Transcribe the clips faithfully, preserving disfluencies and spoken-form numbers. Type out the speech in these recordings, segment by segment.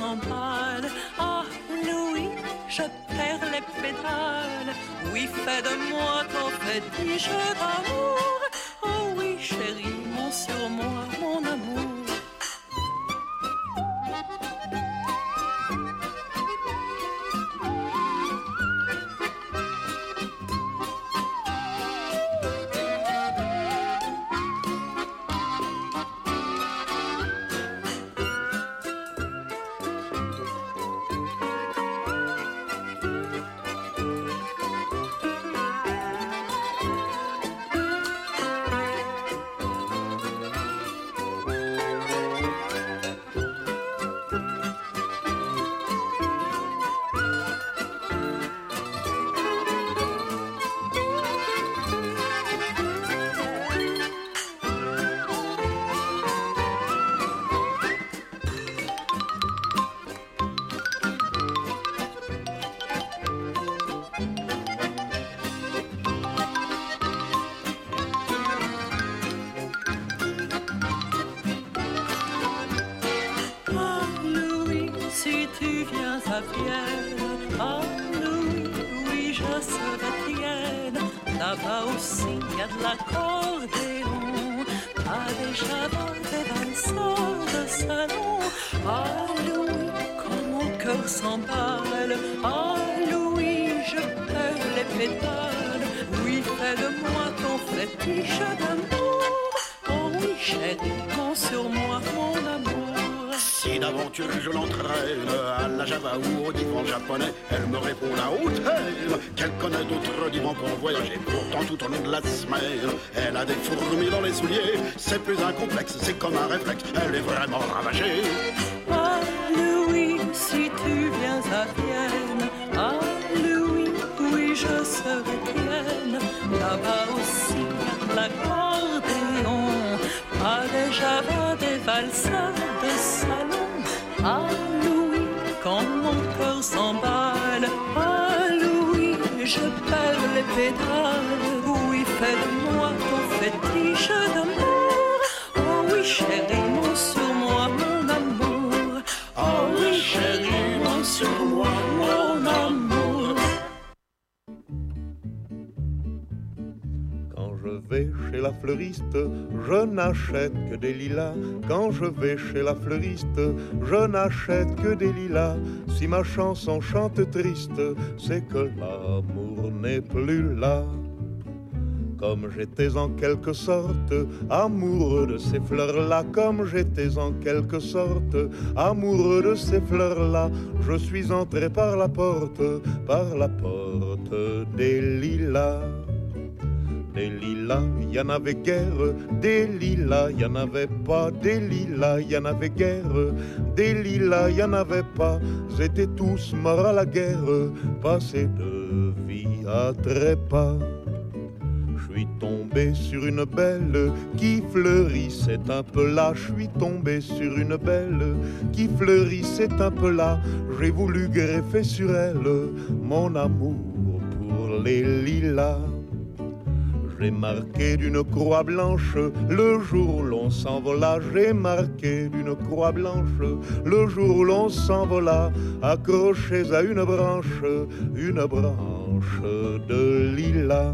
s'emballe. Ah, Louis, je perds les pédales. Oui, fais de moi ton fétiche d'amour. Oh oui, chérie, monte sur moi, mon amour. Ah Louis, oui je serai tienne. Là-bas aussi il y a de l'accordéon, pas des chavantes, des valseurs de salon. Ah Louis, quand mon cœur s'emballe. Ah Louis, je perds les pétales. Oui, fais de moi ton fétiche d'amour. Oh oui chérie, compte sur moi mon amour. Si d'aventure je l'entraîne à la Java ou au divan japonais, elle me répond la hôtel qu'elle connaît d'autres divans pour voyager. Pourtant tout au long de la semaine, elle a des fourmis dans les souliers. C'est plus un complexe, c'est comme un réflexe, elle est vraiment ravagée. Ah Louis, si tu viens à Vienne. Ah Louis, oui je serai tienne. Là-bas aussi il y a de l'accordéon, pas des javas, des valseurs de salon. Ah Louis, quand mon cœur s'emballe. Ah Louis, je perds les pédales. Oui, fais de moi ton fétiche d'amour. Oh oui chérie, monte sur moi mon amour. Oh oui chérie, monte sur moi mon amour. Quand je vais chez la fleuriste, je n'achète que des lilas. Quand je vais chez la fleuriste, je n'achète que des lilas. Si ma chanson chante triste, c'est que l'amour n'est plus là. Comme j'étais en quelque sorte amoureux de ces fleurs-là, comme j'étais en quelque sorte amoureux de ces fleurs-là, je suis entré par la porte, par la porte des lilas. Des lilas, il y en avait guère, des lilas, il y en avait pas, des lilas, il y en avait guère, des lilas, il y en avait pas, ils étaient tous morts à la guerre, passés de vie à trépas. Je suis tombé sur une belle qui fleurissait un peu là, je suis tombé sur une belle qui fleurissait un peu là, j'ai voulu greffer sur elle mon amour pour les lilas. J'ai marqué d'une croix blanche le jour où l'on s'envola. J'ai marqué d'une croix blanche le jour où l'on s'envola, accrochés à une branche, une branche de lilas.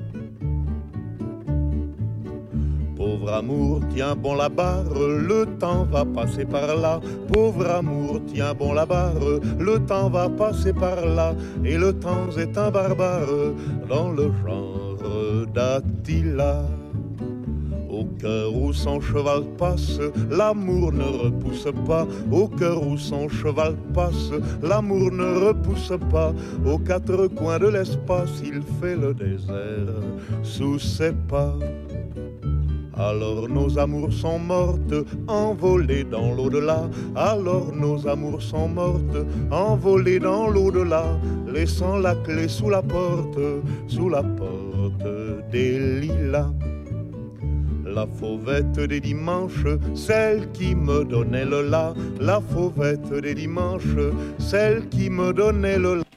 Pauvre amour, tiens bon la barre, le temps va passer par là. Pauvre amour, tiens bon la barre, le temps va passer par là. Et le temps est un barbare dans le genre d'Attila. Au cœur où son cheval passe, l'amour ne repousse pas. Au cœur où son cheval passe, l'amour ne repousse pas. Aux quatre coins de l'espace, il fait le désert sous ses pas. Alors nos amours sont mortes, envolées dans l'au-delà. Alors nos amours sont mortes, envolées dans l'au-delà, laissant la clé sous la porte, sous la porte des lilas. La fauvette des dimanches, celle qui me donnait le la. La fauvette des dimanches, celle qui me donnait le la.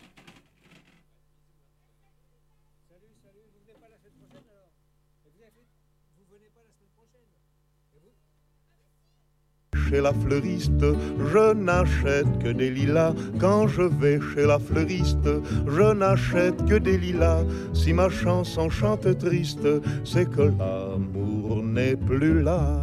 chez la fleuriste, je n'achète que des lilas. Quand je vais chez la fleuriste, je n'achète que des lilas. Si ma chanson chante triste, c'est que l'amour n'est plus là.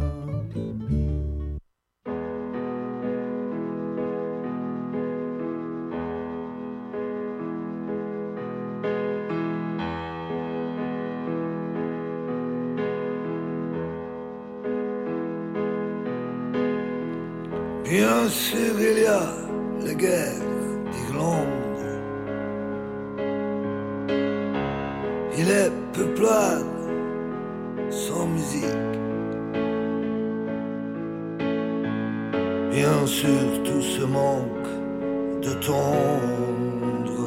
Bien sûr, il y a la guerre d'Irlande. Il est peuplade sans musique. Bien sûr, tout ce manque de tendre.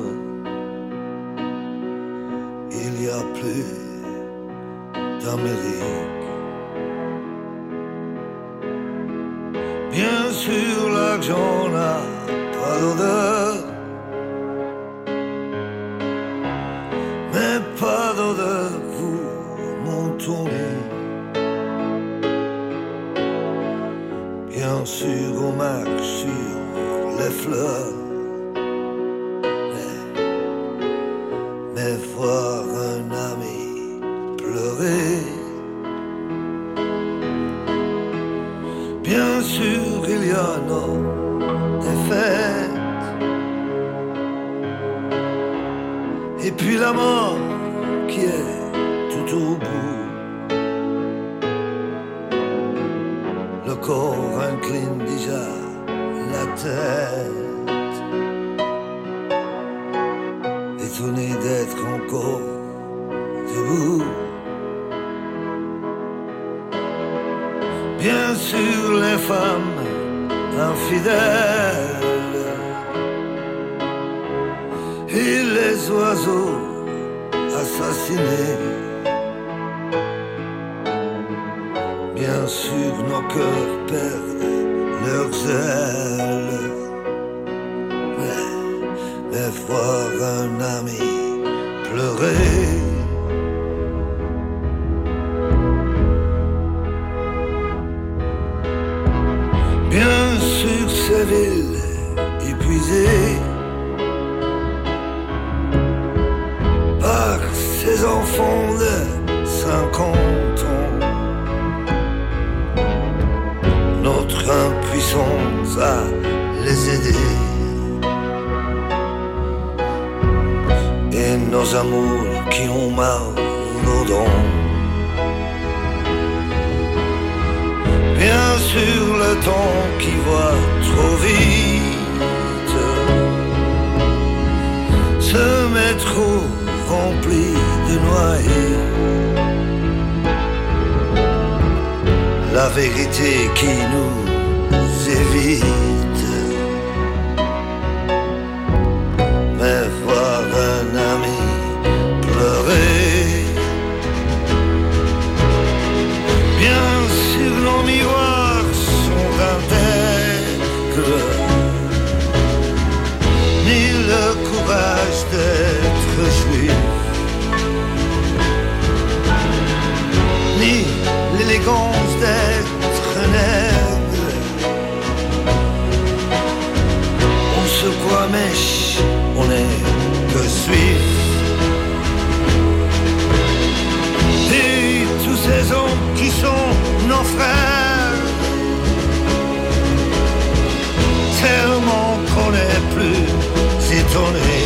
Il y a plus d'Amérique. Bien sûr, l'argent n'a pas d'odeur, mais pas d'odeur pour m'entourner. Bien sûr, on marche sur les fleurs, mais, mais voir un ami pleurer. Bien sûr, il y a nos défaites. Et puis la mort qui est tout au bout. Le corps incline déjà la tête, étonné d'être encore debout. Bien sûr, les femmes infidèles et les oiseaux assassinés. Bien sûr, nos cœurs perdent leurs ailes, mais, mais voir un ami pleurer. Bien sûr, ces villes épuisées par ces enfants de cinquante ans. Notre impuissance à les aider et nos amours qui ont mal aux dents. Bien sûr, le temps qui va trop vite, ce métro rempli de noyés, la vérité qui nous évite. Mais voir un ami pleurer, bien sûr nos miroirs sont intègres, ni le courage d'être juif, ni l'élégance d'être nègre. On se croit mèche, on n'est que suif. Et tous ces hommes qui sont nos frères, tellement qu'on n'est plus étonné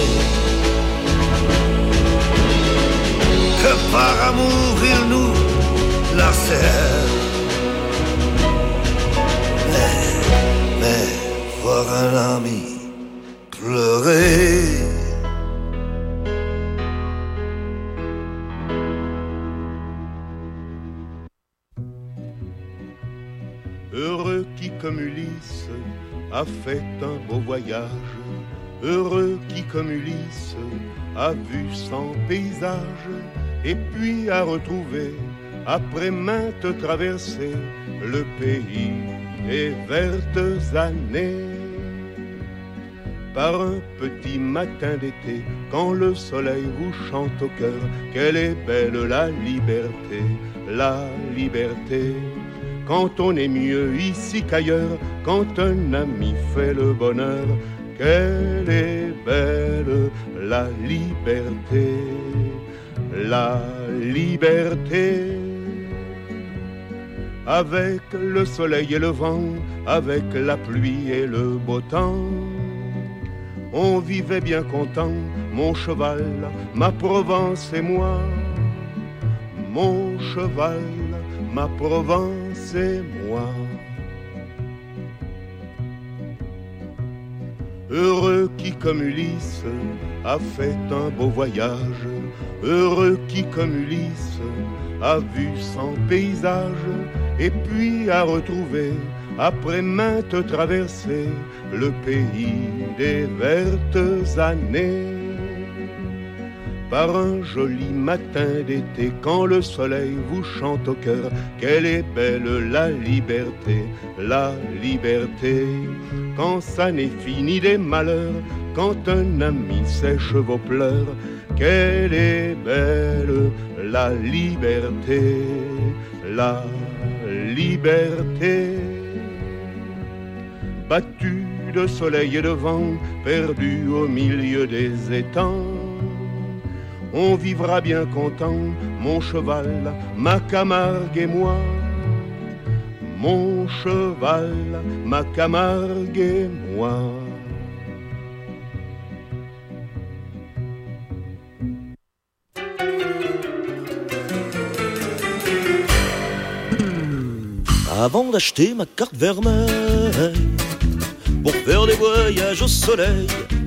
que par amour ils nous lacèrent. Mais, mais voir un ami pleurer. Heureux qui comme Ulysse a fait un beau voyage, heureux qui comme Ulysse a vu cent paysages, et puis a retrouvé après maintes traversées le pays des vertes années. Par un petit matin d'été, quand le soleil vous chante au cœur, quelle est belle la liberté, la liberté. quand on est mieux ici qu'ailleurs, quand un ami fait le bonheur. Qu'elle est belle, la liberté, la liberté. Avec le soleil et le vent, avec la pluie et le beau temps, on vivait bien content, mon cheval, ma Provence et moi. Mon cheval, ma Provence et moi. Heureux qui comme Ulysse a fait un beau voyage, heureux qui comme Ulysse a vu cent paysages, et puis a retrouvé, après maintes traversées, le pays des vertes années. Par un joli matin d'été, quand le soleil vous chante au cœur, qu'elle est belle la liberté, la liberté. Quand ça n'est fini des malheurs, quand un ami sèche vos pleurs, qu'elle est belle la liberté, la liberté. Battu de soleil et de vent, perdu au milieu des étangs, on vivra bien content, mon cheval, ma Camargue et moi. Mon cheval, ma Camargue et moi. Avant d'acheter ma carte vermeille pour faire des voyages au soleil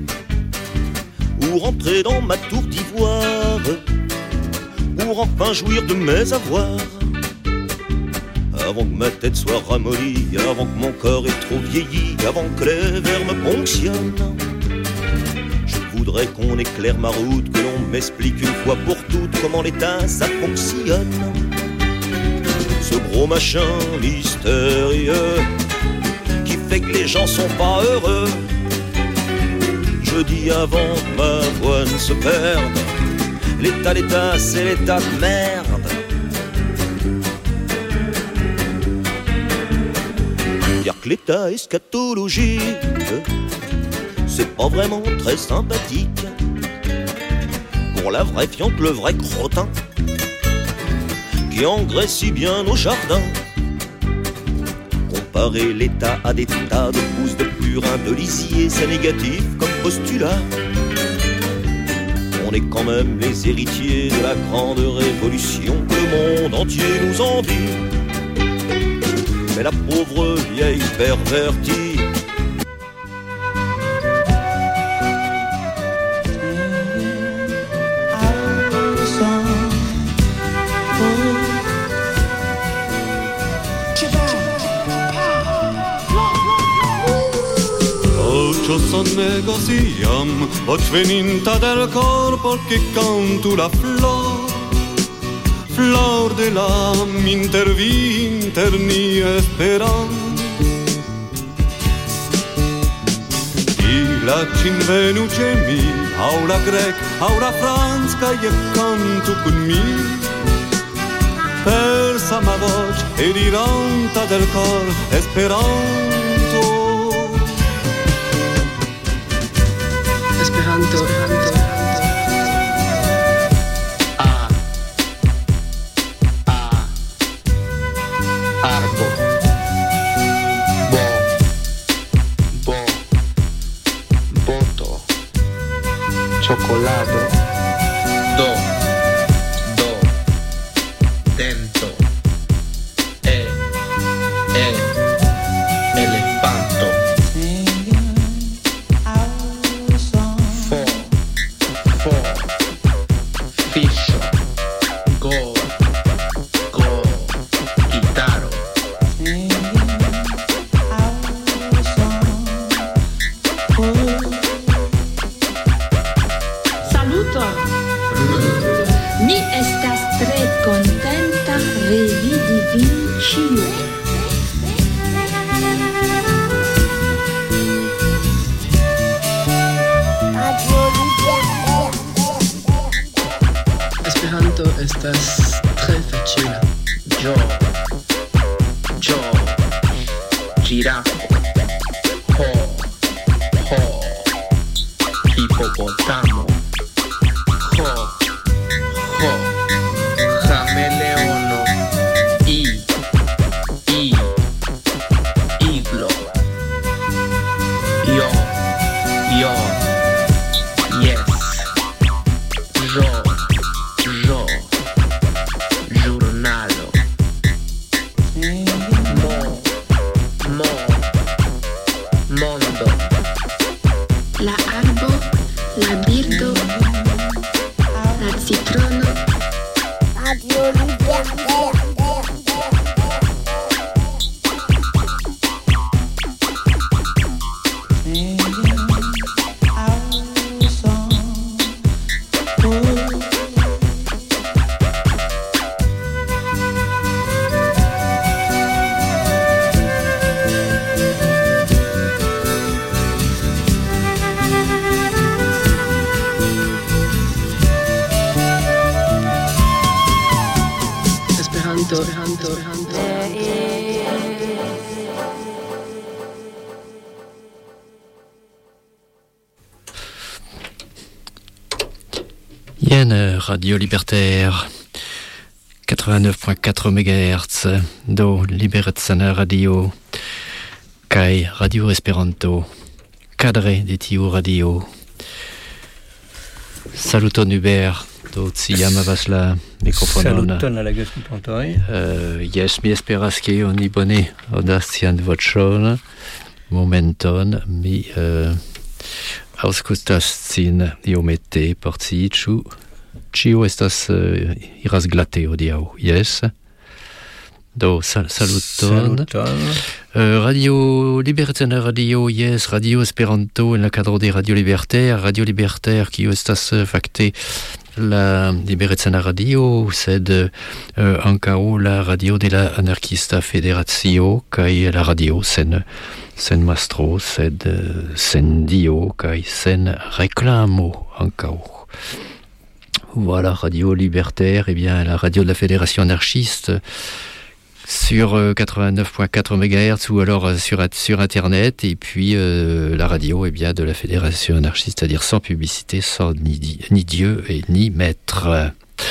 ou rentrer dans ma tour d'ivoire pour enfin jouir de mes avoirs, avant que ma tête soit ramollie, avant que mon corps ait trop vieilli, avant que les vers me ponctionnent, je voudrais qu'on éclaire ma route, que l'on m'explique une fois pour toutes comment l'état ça fonctionne. Ce gros machin mystérieux qui fait que les gens sont pas heureux. Je dis avant que ma voix ne se perde, l'état, l'état, c'est l'état de merde. Dire que l'état eschatologique, c'est pas vraiment très sympathique pour la vraie fiente, le vrai crottin qui engraisse si bien nos jardins. Comparer l'état à des tas de pousses de purin, de lisier, c'est négatif comme postulat. On est quand même les héritiers de la grande révolution que le monde entier nous envie. Mais la pauvre vieille pervertie sonnego siam, voce veninta del corpo che canto la flor, flor de l'âme intervinterni esperam. I la cinvenuce mi, aura grec, aura franska e canto con mi, persa ma voce e diranta del cor esperanto. Esperanto, Esperanto. A, a, arbo, bo, bo, boto, cioccolato, do, do, dento, e, e, elefanto. Esperanto estas tre facila. Jo, yo, girafo, ho, ho, hipopotamo, ho, ho, cameleono, i, i, iglo, yo, yo, yes, yo, yo, giornalo, mo, mo, mondo, la arbo, la birdo, la citrono, Radio Libertaire. Esperanto, Esperanto, Esperanto. Yen Radio Libertaire quatre-vingt-neuf virgule quatre mégahertz do Liberezzana Radio kai Radio Esperanto cadre de tiu radio. Saluton Hubert do ciam havas la mikrofonon. Saluton al aŭskultantoj. Uh, yes, mi esperas ke oni bone aŭdas sian voĉon. Momenton mi uh, aŭskultas cin iomete por ci, ĉu ĉio estas uh, iras glate hodiaŭ. Yes. Do sal- saluton. Saluton. Uh, Radio Libertaire Radio, yes, Radio Esperanto en la cadre de Radio Libertaire, Radio Libertaire qui estas uh, fakte la Libertaire Radio, sed uh, ankaŭ la radio de la anarkista federacio kaj la radio sen sen mastro, sed uh, sen dio kaj sen reklamo ankaŭ. Voilà, Radio Libertaire, eh bien la radio de la fédération anarchiste sur euh, quatre-vingt-neuf virgule quatre mégahertz ou alors euh, sur, sur Internet, et puis euh, la radio eh bien, de la Fédération anarchiste, c'est-à-dire sans publicité, sans ni, ni Dieu et ni maître.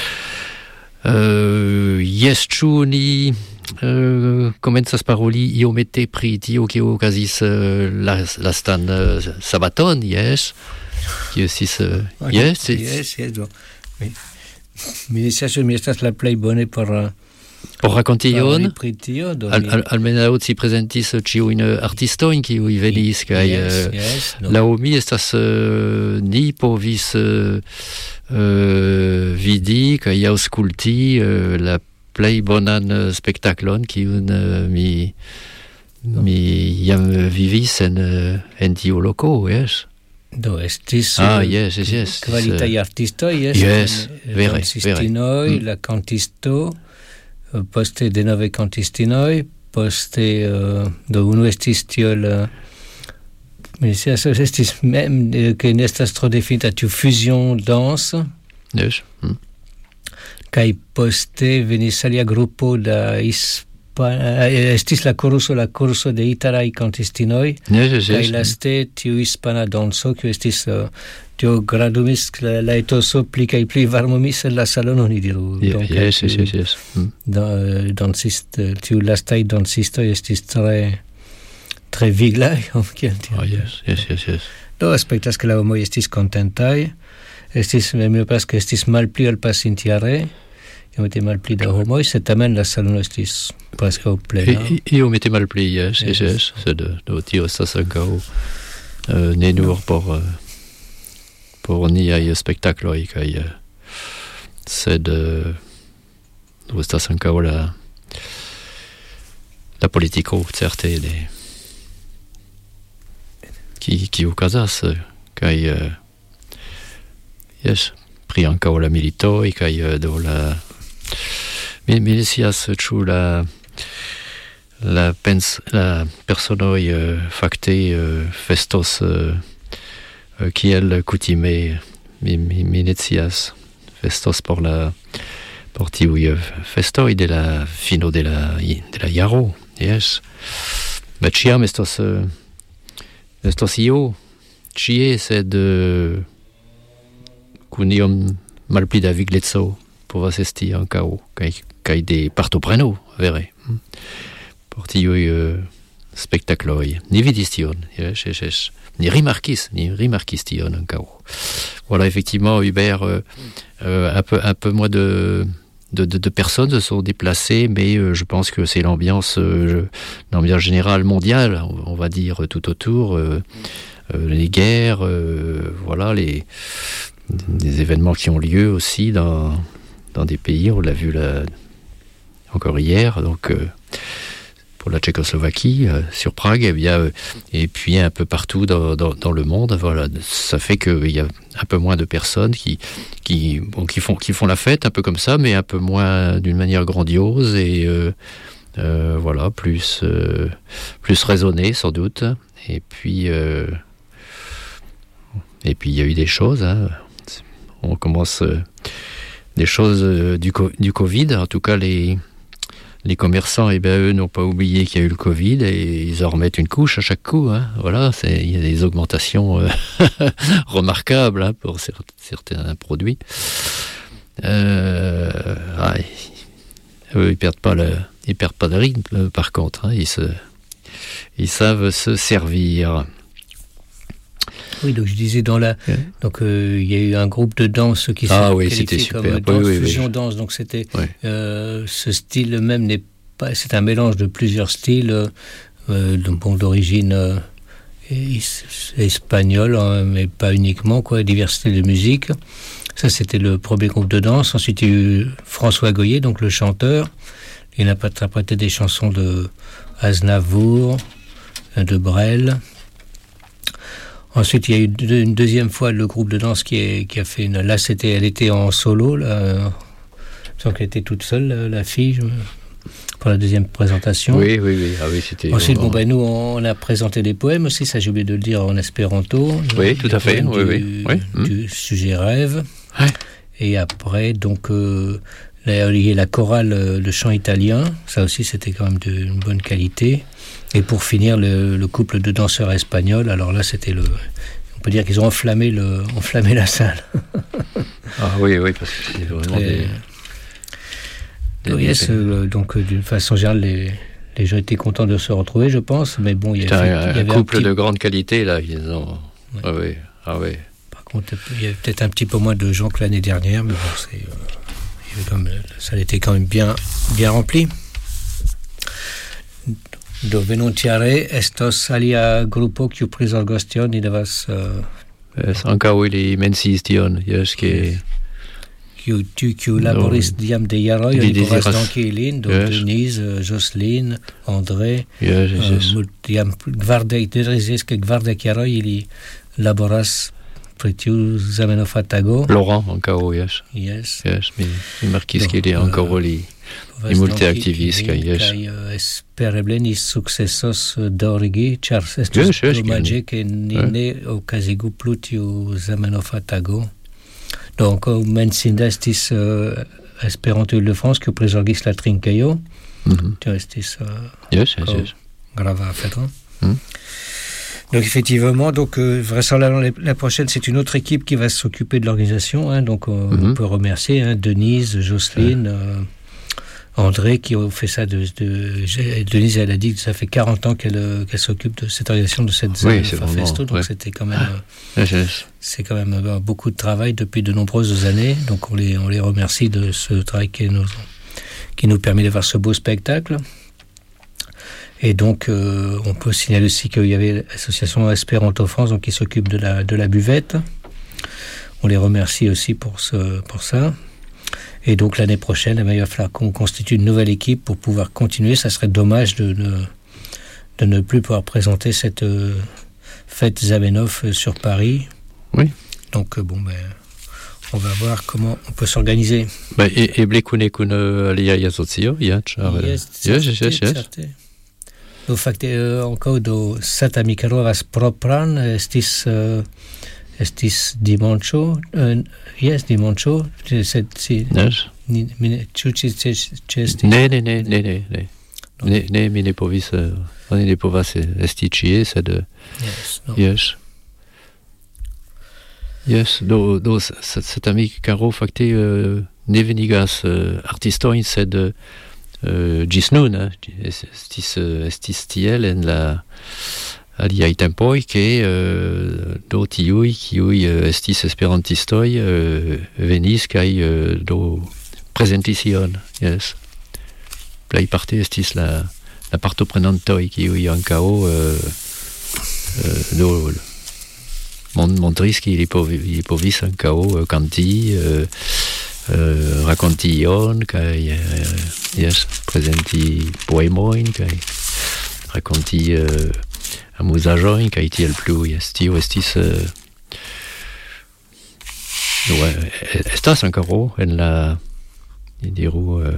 Euh, yes, ĉu ni euh, komencas paroli iomete pri tio kio okazis euh, la, lastan uh, sabaton, yes, kio estis uh, yes, yes, yes, do. Mi, mi dezias, mi estas la plej bone por uh, por rakonti ion, al, al, almenaŭ ci prezentis ĉiujn artistojn kiuj venis kaj yes, yes, no. laŭ mi estas uh, ni povis uh, uh, vidi kaj aŭskulti uh, la plej bonan uh, spektaklon kiun uh, mi no. mi jam vivis en uh, en tiu loko, yes. Do estis ah, yes, yes, yes. kvalitaj artistoj, yes, yes, vere, vere. Mm. La kantisto, poste denove kantistinoj, poste uh, do unu estis tiel uh, estis mem ke nestas tro definita tiu fusion danse. Yes. Mm. Kaj poste venis alia grupo da Hispa, estis la koruso la koruso de italaj kantistinoj. Yes, yes, yes. Kaj laste tiu hispana danco, kiu estis uh, tio gradumis la, la etoso pli kaj pli varmumis en la salono, ni diru. Yeah, Donc, yes, yes, yes, yes. Mm. Dan, dansist, tiu lastaj dancistoj estis tre tre viglaj. Oh, yes, yes, yes, yes. Do aspektas ke la homoj estis kontentaj. Estis, mi penso ke estis malpli ol pasintjare. Iomete malpli da homoj, sed tamen la salono estis preskaŭ plena. Iomete malpli, yes, yes, yes. Sed do tio estas ankaŭ uh, ne nur por uh, por niaj spektakloj kaj uh, sed uh, do estas ankaŭ la la politiko certe de ki ki okazas kaj uh, yes, pri ankaŭ la militoj kaj uh, do la mi mi scias ĉu la la pens la personoj uh, fakte uh, festos uh, uh, kiel kutime mi mi mi ne scias festos por la por tiuj festoj de la fino de la de la jaro, yes. Ma ciam estos uh, estos io cie sed uh, kun iom malpli da viglezo povas esti ankaŭ kaj kaj de partopreno vere por tiuj uh, spektakloj. Ni vidis tion, yes, yes, yes. Ni rimarkis, ni rimarkis tion ankaŭ. Voilà, effectivement, Hubert, euh, euh, un peu un peu moins de De, de, de personnes se sont déplacées, mais euh, je pense que c'est l'ambiance, euh, l'ambiance générale mondiale, on, on va dire, tout autour, euh, euh, les guerres, euh, voilà, les, des événements qui ont lieu aussi dans, dans des pays, on l'a vu là, encore hier, donc euh, pour la Tchécoslovaquie, euh, sur Prague, eh bien, euh, et puis un peu partout dans, dans, dans le monde, voilà, ça fait qu'il y a un peu moins de personnes qui, qui, bon, qui, font, qui font la fête, un peu comme ça, mais un peu moins d'une manière grandiose, et euh, euh, voilà, plus, euh, plus raisonnée, sans doute, et puis, euh, et puis il y a eu des choses, hein. On commence, euh, des choses euh, du, du Covid, en tout cas les... Les commerçants, eh bien, eux, n'ont pas oublié qu'il y a eu le Covid et ils en remettent une couche à chaque coup. Hein. Voilà, c'est, il y a des augmentations euh, remarquables hein, pour cer- certains produits. Euh, ah, ils, eux, ils perdent pas le, ils perdent pas de rythme. Euh, par contre, hein, ils se, ils savent se servir. Oui, donc je disais dans la, ouais. donc il euh, y a eu un groupe de danse qui s'est ah, oui, qualifié comme super. danse, oui, oui, fusion oui. danse. Donc c'était oui. euh, ce style même n'est pas, c'est un mélange de plusieurs styles, euh, bon d'origine euh, espagnole, hein, mais pas uniquement quoi, diversité de musique. Ça c'était le premier groupe de danse. Ensuite il y a eu François Goyer, donc le chanteur. Il a interprété des chansons de Aznavour, de Brel. Ensuite, il y a eu deux, une deuxième fois le groupe de danse qui, est, qui a fait une... Là, c'était, elle était en solo, là. Donc, elle était toute seule, la, la fille, pour la deuxième présentation. Oui, oui, oui. Ah, oui c'était Ensuite, vraiment... bon, ben, nous, on a présenté des poèmes aussi, ça j'ai oublié de le dire, en espéranto. Oui, tout à fait. Oui, du, oui. oui. du mmh. sujet rêve. Ouais. Et après, donc... Euh, Là, il y a la chorale, le chant italien, ça aussi c'était quand même d'une bonne qualité. Et pour finir, le, le couple de danseurs espagnols, alors là c'était le... On peut dire qu'ils ont enflammé, le, enflammé la salle. Ah oui, oui, parce que c'est vraiment Et, des... des oui, yes, euh, donc d'une façon générale, les, les gens étaient contents de se retrouver, je pense, mais bon, il y, a fait, un, il y avait un couple un petit... de grande qualité, là, ils ont... Ouais. Ah oui, ah oui. Par contre, il y avait peut-être un petit peu moins de gens que l'année dernière, mais bon, c'est... Euh... Comme, ça était quand même bien, bien rempli. Do venuntiare estos alia grupo kiu prizorgos tion, ni devas... Uh, yes, ankaŭ ili menciis tion, jes, ke... Kiu kiu laboris no, diam de jaroj, oni povas danki ilin, do yes. Denise, Jocelyne, André, yes, yes, yes. Uh, diam kvardek, diris ke kvardek jaroj ili laboras Tiu Zamenhof Tago. Laurent, encore, yes. Yes. Yes, mais Marquis qu'il est encore li, li multi-activiste, yes. Kai espereble ni sukcesos dorigi, ĉar estus domaĝe ke ni ne okazigu plu tiu Zamenhof Tago. Donc, menciinda estis Esperanto Île-de-France, kiu prizorgis la trinkejo. Tio estis grava afero. Donc effectivement, donc euh, vraisemblablement la prochaine, c'est une autre équipe qui va s'occuper de l'organisation. Hein, donc euh, mm-hmm. on peut remercier hein, Denise, Jocelyne, euh, André qui ont fait ça. De, de, Denise, elle a dit que ça fait quarante ans qu'elle, qu'elle s'occupe de cette organisation, de cette oui, Zamenhof Festo. Donc ouais. c'était quand même, euh, c'est quand même euh, beaucoup de travail depuis de nombreuses années. Donc on les, on les remercie de ce travail qui nous, qui nous permet d'avoir ce beau spectacle. Et donc, euh, on peut signaler aussi qu'il y avait l'association Espéranto France, donc qui s'occupe de la de la buvette. On les remercie aussi pour ce pour ça. Et donc l'année prochaine, il va falloir qu'on constitue une nouvelle équipe pour pouvoir continuer. Ça serait dommage de ne de ne plus pouvoir présenter cette euh, fête Zamenhof sur Paris. Oui. Donc euh, bon ben. On va voir comment on peut s'organiser. Bah, et et blekune kun alia asocio, ja, ĉar yes, yes, yes, yes. Do fakte uh, ankaŭ do Satamikaro havas propran, estis uh, estis dimanĉo, uh, jes dimanĉo, sed si yes. ni ĉu ĉi ĉeestis? Ne, ne, ne, ne, ne, ne. Ne, ne, mi ne povis, uh, oni ne povas esti ĉie, sed yes, no. yes. Yes, do, do cet ami Caro fakte uh, ne venigas uh, artistojn, sed uh, ĝis nun uh, estis, uh, estis tiel en la aliaj tempoj, ke uh, do tiuj, kiuj uh, estis esperantistoj, uh, venis kaj uh, do prezentis ion, yes. Plejparte estis la, la partoprenantoj, kiuj ankaŭ uh, uh, do montris qu'il povis ankaŭ uh, kanti, uh, uh, rakonti ion, kaj uh, yes, prezenti poemojn, kaj rakonti uh, amuzaĵojn, kaj tiel plu. Yes, tio estis uh, ouais, estas ankoraŭ en la, diru, uh,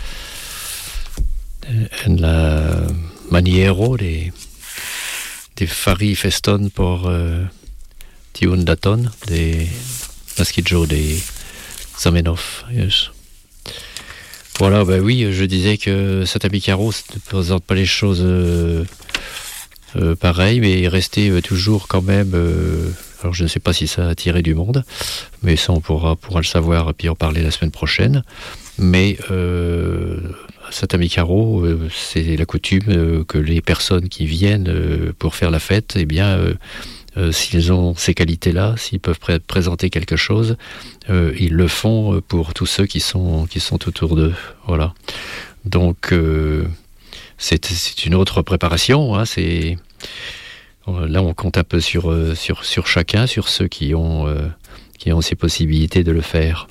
en la maniero de, de fari feston por uh, tiun daton de naskiĝo de Zamenhof. Yes. Voilà, bah oui, je disais que cet ami Caro ne présente pas les choses euh, euh, pareilles, mais il restait euh, toujours quand même... Euh, alors je ne sais pas si ça a attiré du monde, mais ça on pourra, pourra le savoir et puis en parler la semaine prochaine. Mais euh, cet ami Caro, euh, c'est la coutume euh, que les personnes qui viennent euh, pour faire la fête, eh bien... Euh, Euh, s'ils ont ces qualités-là, s'ils peuvent pré- présenter quelque chose, euh, ils le font pour tous ceux qui sont, qui sont autour d'eux. Voilà. Donc, euh, c'est, c'est une autre préparation. Hein, c'est, là, on compte un peu sur, sur, sur chacun, sur ceux qui ont, euh, qui ont ces possibilités de le faire.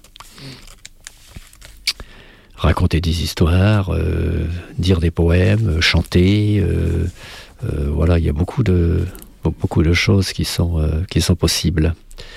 Raconter des histoires, euh, dire des poèmes, chanter. Euh, euh, voilà, il y a beaucoup de... beaucoup de choses qui sont, euh, qui sont possibles.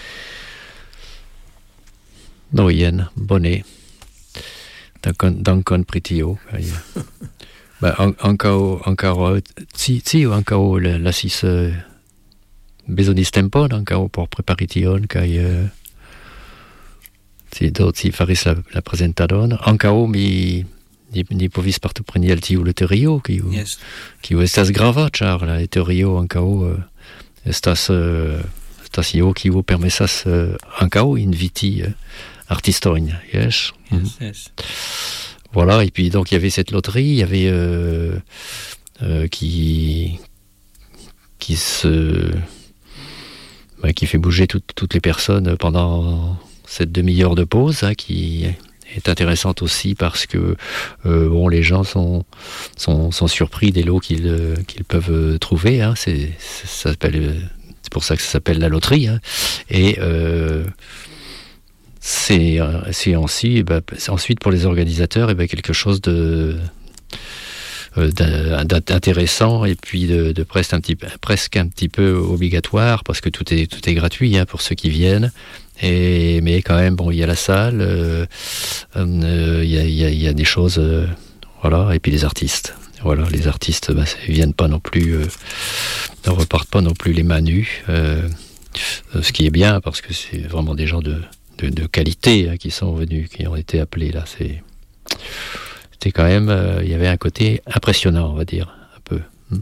No jen, bone. Dankon, dankon pri tio. Ba, an, ankaŭ, ankaŭ, ci, cio ankaŭ lasis uh, bezonis tempon ankaŭ por prepari tion, kaj uh, ci, do ci faris la, la prezentadon. Ankaŭ mi Ni, ni povis partopreni al tiu loterio, kiu, yes. kiu estas grava, ĉar la loterio ankaŭ uh, estas, uh, estas io kiu permesas uh, ankaŭ inviti uh, artistojn. Yes. Yes, mm-hmm. yes. Voilà, et puis donc il y avait cette loterie, il y avait euh, euh, qui qui se bah, qui fait bouger tout, toutes les personnes pendant cette demi-heure de pause, hein, qui est intéressante aussi parce que euh, bon, les gens sont, sont, sont surpris des lots qu'ils, euh, qu'ils peuvent trouver. Hein. C'est, ça s'appelle, c'est pour ça que ça s'appelle la loterie. Hein. Et euh, c'est, c'est, aussi, bah, c'est ensuite pour les organisateurs et bah, quelque chose de, euh, d'intéressant et puis de, de presque, un petit, presque un petit peu obligatoire parce que tout est, tout est gratuit hein, pour ceux qui viennent. Et, mais quand même, bon, il y a la salle, euh, euh, il y a, il y a, il y a des choses, euh, voilà, et puis les artistes. Voilà, les artistes, bah, ils viennent pas non plus, euh, ne repartent pas non plus les mains nues, euh, ce qui est bien parce que c'est vraiment des gens de, de, de qualité hein, qui sont venus, qui ont été appelés là. C'est, c'était quand même, euh, il y avait un côté impressionnant, on va dire, un peu. Hmm.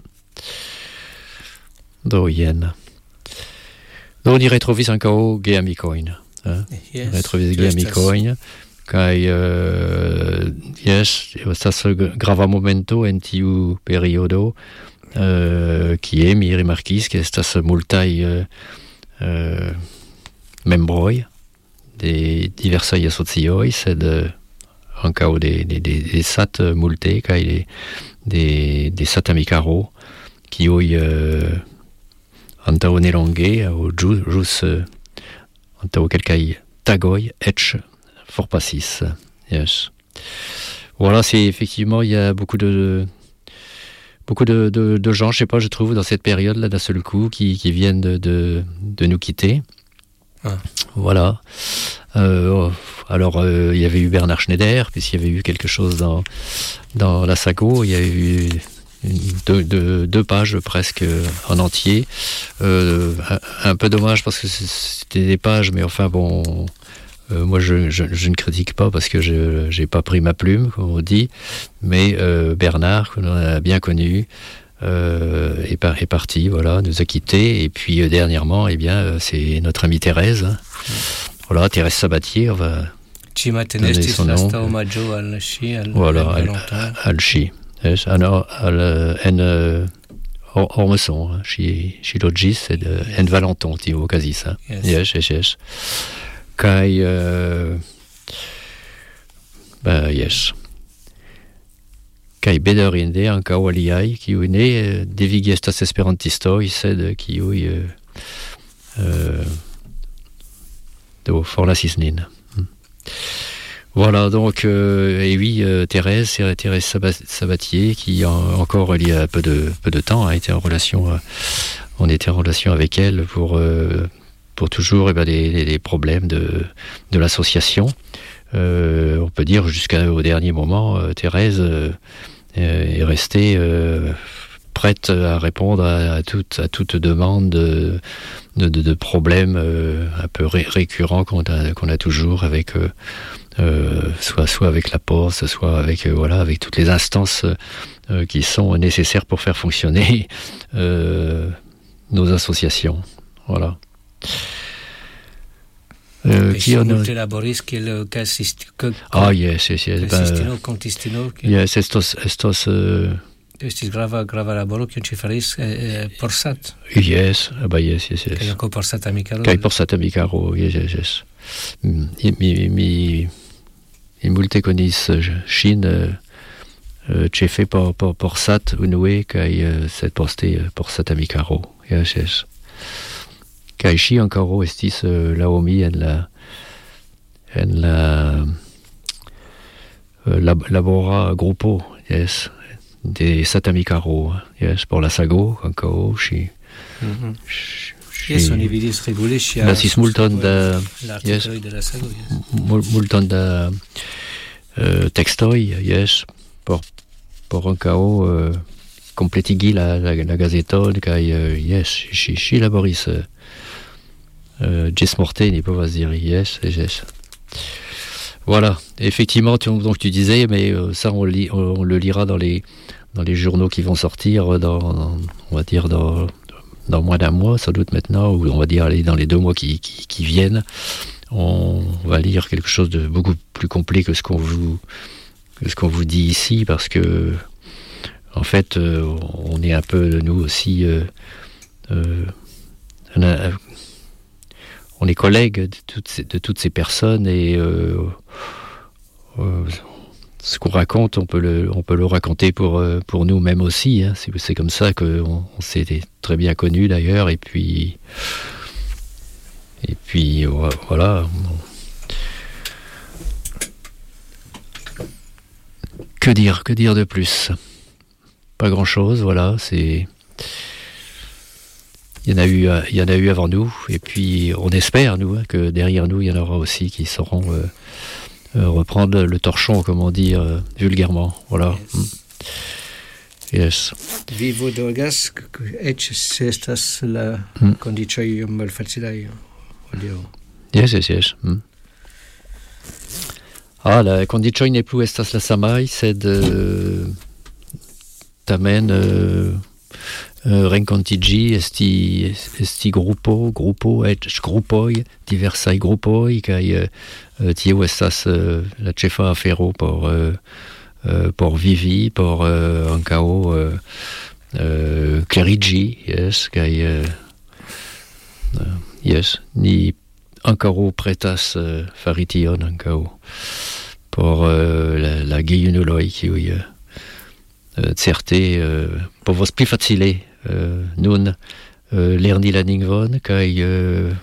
Doyen. Do ni retrovis ankaŭ geamikojn. Yes, retrovis geamikojn. Kaj uh, yes, estas grava momento en tiu periodo, uh, kie mi rimarkis ke estas multaj uh, uh, membroj de diversaj asocioj, sed uh, ankaŭ de, de, de, de sat multe kaj de, de, de sat amikaro, kiuj uh, antaŭ nelonge aŭ ĵus antaŭ kelkaj tagoj eĉ forpasis. Yes. Voilà, c'est effectivement il y a beaucoup de beaucoup de, de, de gens, je sais pas, je trouve dans cette période là d'un seul coup qui, qui viennent de, de, de nous quitter. Ah. Voilà. Euh, alors euh, il y avait eu Bernard Schneider, puisqu'il y avait eu quelque chose dans dans la Sago, il y a eu Deux, deux, deux pages presque en entier. Euh, un, un peu dommage parce que c'était des pages, mais enfin bon, Euh, moi, je, je, je ne critique pas parce que je n'ai pas pris ma plume, comme on dit, mais euh, Bernard, qu'on a bien connu, euh, est, par, est parti, voilà, nous a quittés. Et puis euh, dernièrement, eh bien, euh, c'est notre amie Thérèse. Hein. Voilà, Thérèse Sabatier, on va donner son nom. Voilà, al Chi. En Ormesson, chez Logis, en Valenton, au quasi ça. Yes, yes, yes. Kai, euh, bah, yes. Kai bederinde ankaŭ aliaj, kiuj ne devigi estas esperantistoj, sed kiuj euh, euh, do forlasis nin. Voilà, donc, euh, et oui, euh, Thérèse, c'est Thérèse Sabatier, qui en, encore il y a peu de, peu de temps a été en relation, euh, on était en relation avec elle pour, euh, pour toujours eh ben, les, les, les problèmes de, de l'association. Euh, on peut dire jusqu'au dernier moment, euh, Thérèse euh, est restée euh, prête à répondre à, à, toute, à toute demande de, de, de, de problèmes euh, un peu ré- récurrents qu'on a, qu'on a toujours avec... Euh, Euh, soit soit avec la poste, soit avec euh, voilà avec toutes les instances euh, qui sont nécessaires pour faire fonctionner euh, nos associations. Voilà. Euh, qui on a laboris que le ah yes yes yes consistino contistino yes estos estos estis grava grava laboro che ci faris porsat yes ah bah yes yes yes che porsat amicaro che porsat amicaro yes yes yes mi mi in multe conis Chine c'è fait por por porsat unue che set poste porsat amicaro yes yes kai chi ancora estis laomi en la en la lab, labora gruppo yes de satamicaro yes pour la sago ancora chi mm-hmm. Yes, oni vidis regule ŝia lasis multon da yes multon da uh, textoj yes por por ankaŭ uh, kompletigi la la, la gazeton kaj uh, yes ŝi ŝi laboris uh, uh, ĝis morte ni povas diri yes yes. Voilà, effectivement tu, donc tu disais mais euh, ça on, lit, on, on le lira dans les dans les journaux qui vont sortir dans, dans on va dire dans dans moins d'un mois, sans doute maintenant, ou on va dire dans les deux mois qui, qui, qui viennent, on va lire quelque chose de beaucoup plus complet que ce qu'on vous, que ce qu'on vous dit ici, parce que, en fait, euh, on est un peu, nous aussi, euh, euh, on, a, on est collègues de toutes ces, de toutes ces personnes, et euh, euh, ce qu'on raconte, on peut le, on peut le raconter pour, pour nous-mêmes aussi. Hein. C'est, c'est comme ça qu'on on s'est très bien connus d'ailleurs. Et puis, et puis voilà. Que dire, que dire de plus ? Pas grand-chose. Voilà, c'est. Il y en a eu, il y en a eu avant nous. Et puis, on espère nous hein, que derrière nous, il y en aura aussi qui sauront. Euh, Euh, reprendre le torchon, comme on dit euh, vulgairement. Voilà. Yes. Vivo dorgas, ec se estas la condicioi malfacilai hodiaŭ. Yes, yes, yes. Mm. Ah, la condicioi ne plu estas la samaj, sed uh, tamen uh, uh, renkontiĝi esti esti grupo, grupo, eĉ grupoj, diversaj grupoj kaj uh, Uh, tio estas uh, la ĉefa afero por uh, uh, por vivi, por uh, ankaŭ uh, uh, klariĝi, yes, kaj uh, uh, yes, ni ankaŭ pretas uh, fari tion ankaŭ por uh, la, la gejunuloj kiuj uh, uh, certe uh, povos pli facile uh, nun uh, lerni la lingvon kaj uh,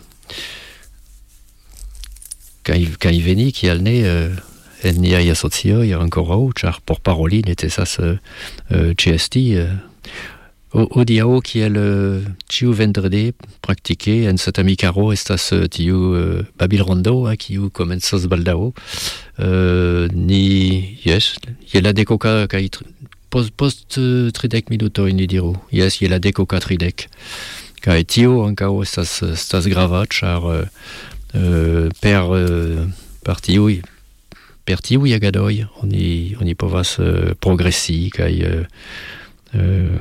Kai kai veni kial ne uh, en niaj asocioj ankoraŭ, ĉar por paroli necesas uh, uh, ĉeesti uh, hodiaŭ kiel uh, ĉiu vendrede praktike en Satamikaro estas uh, tiu uh, babilrondo uh, kiu komencos baldaŭ uh, ni jes je la dekoka kaj post post uh, tridek minutoj ni diru jes je la dekoka tridek kaj tio ankaŭ estas estas grava ĉar uh, euh, per euh, parti oui perti oui agadoy on y on y povas euh, progressi kai euh, euh,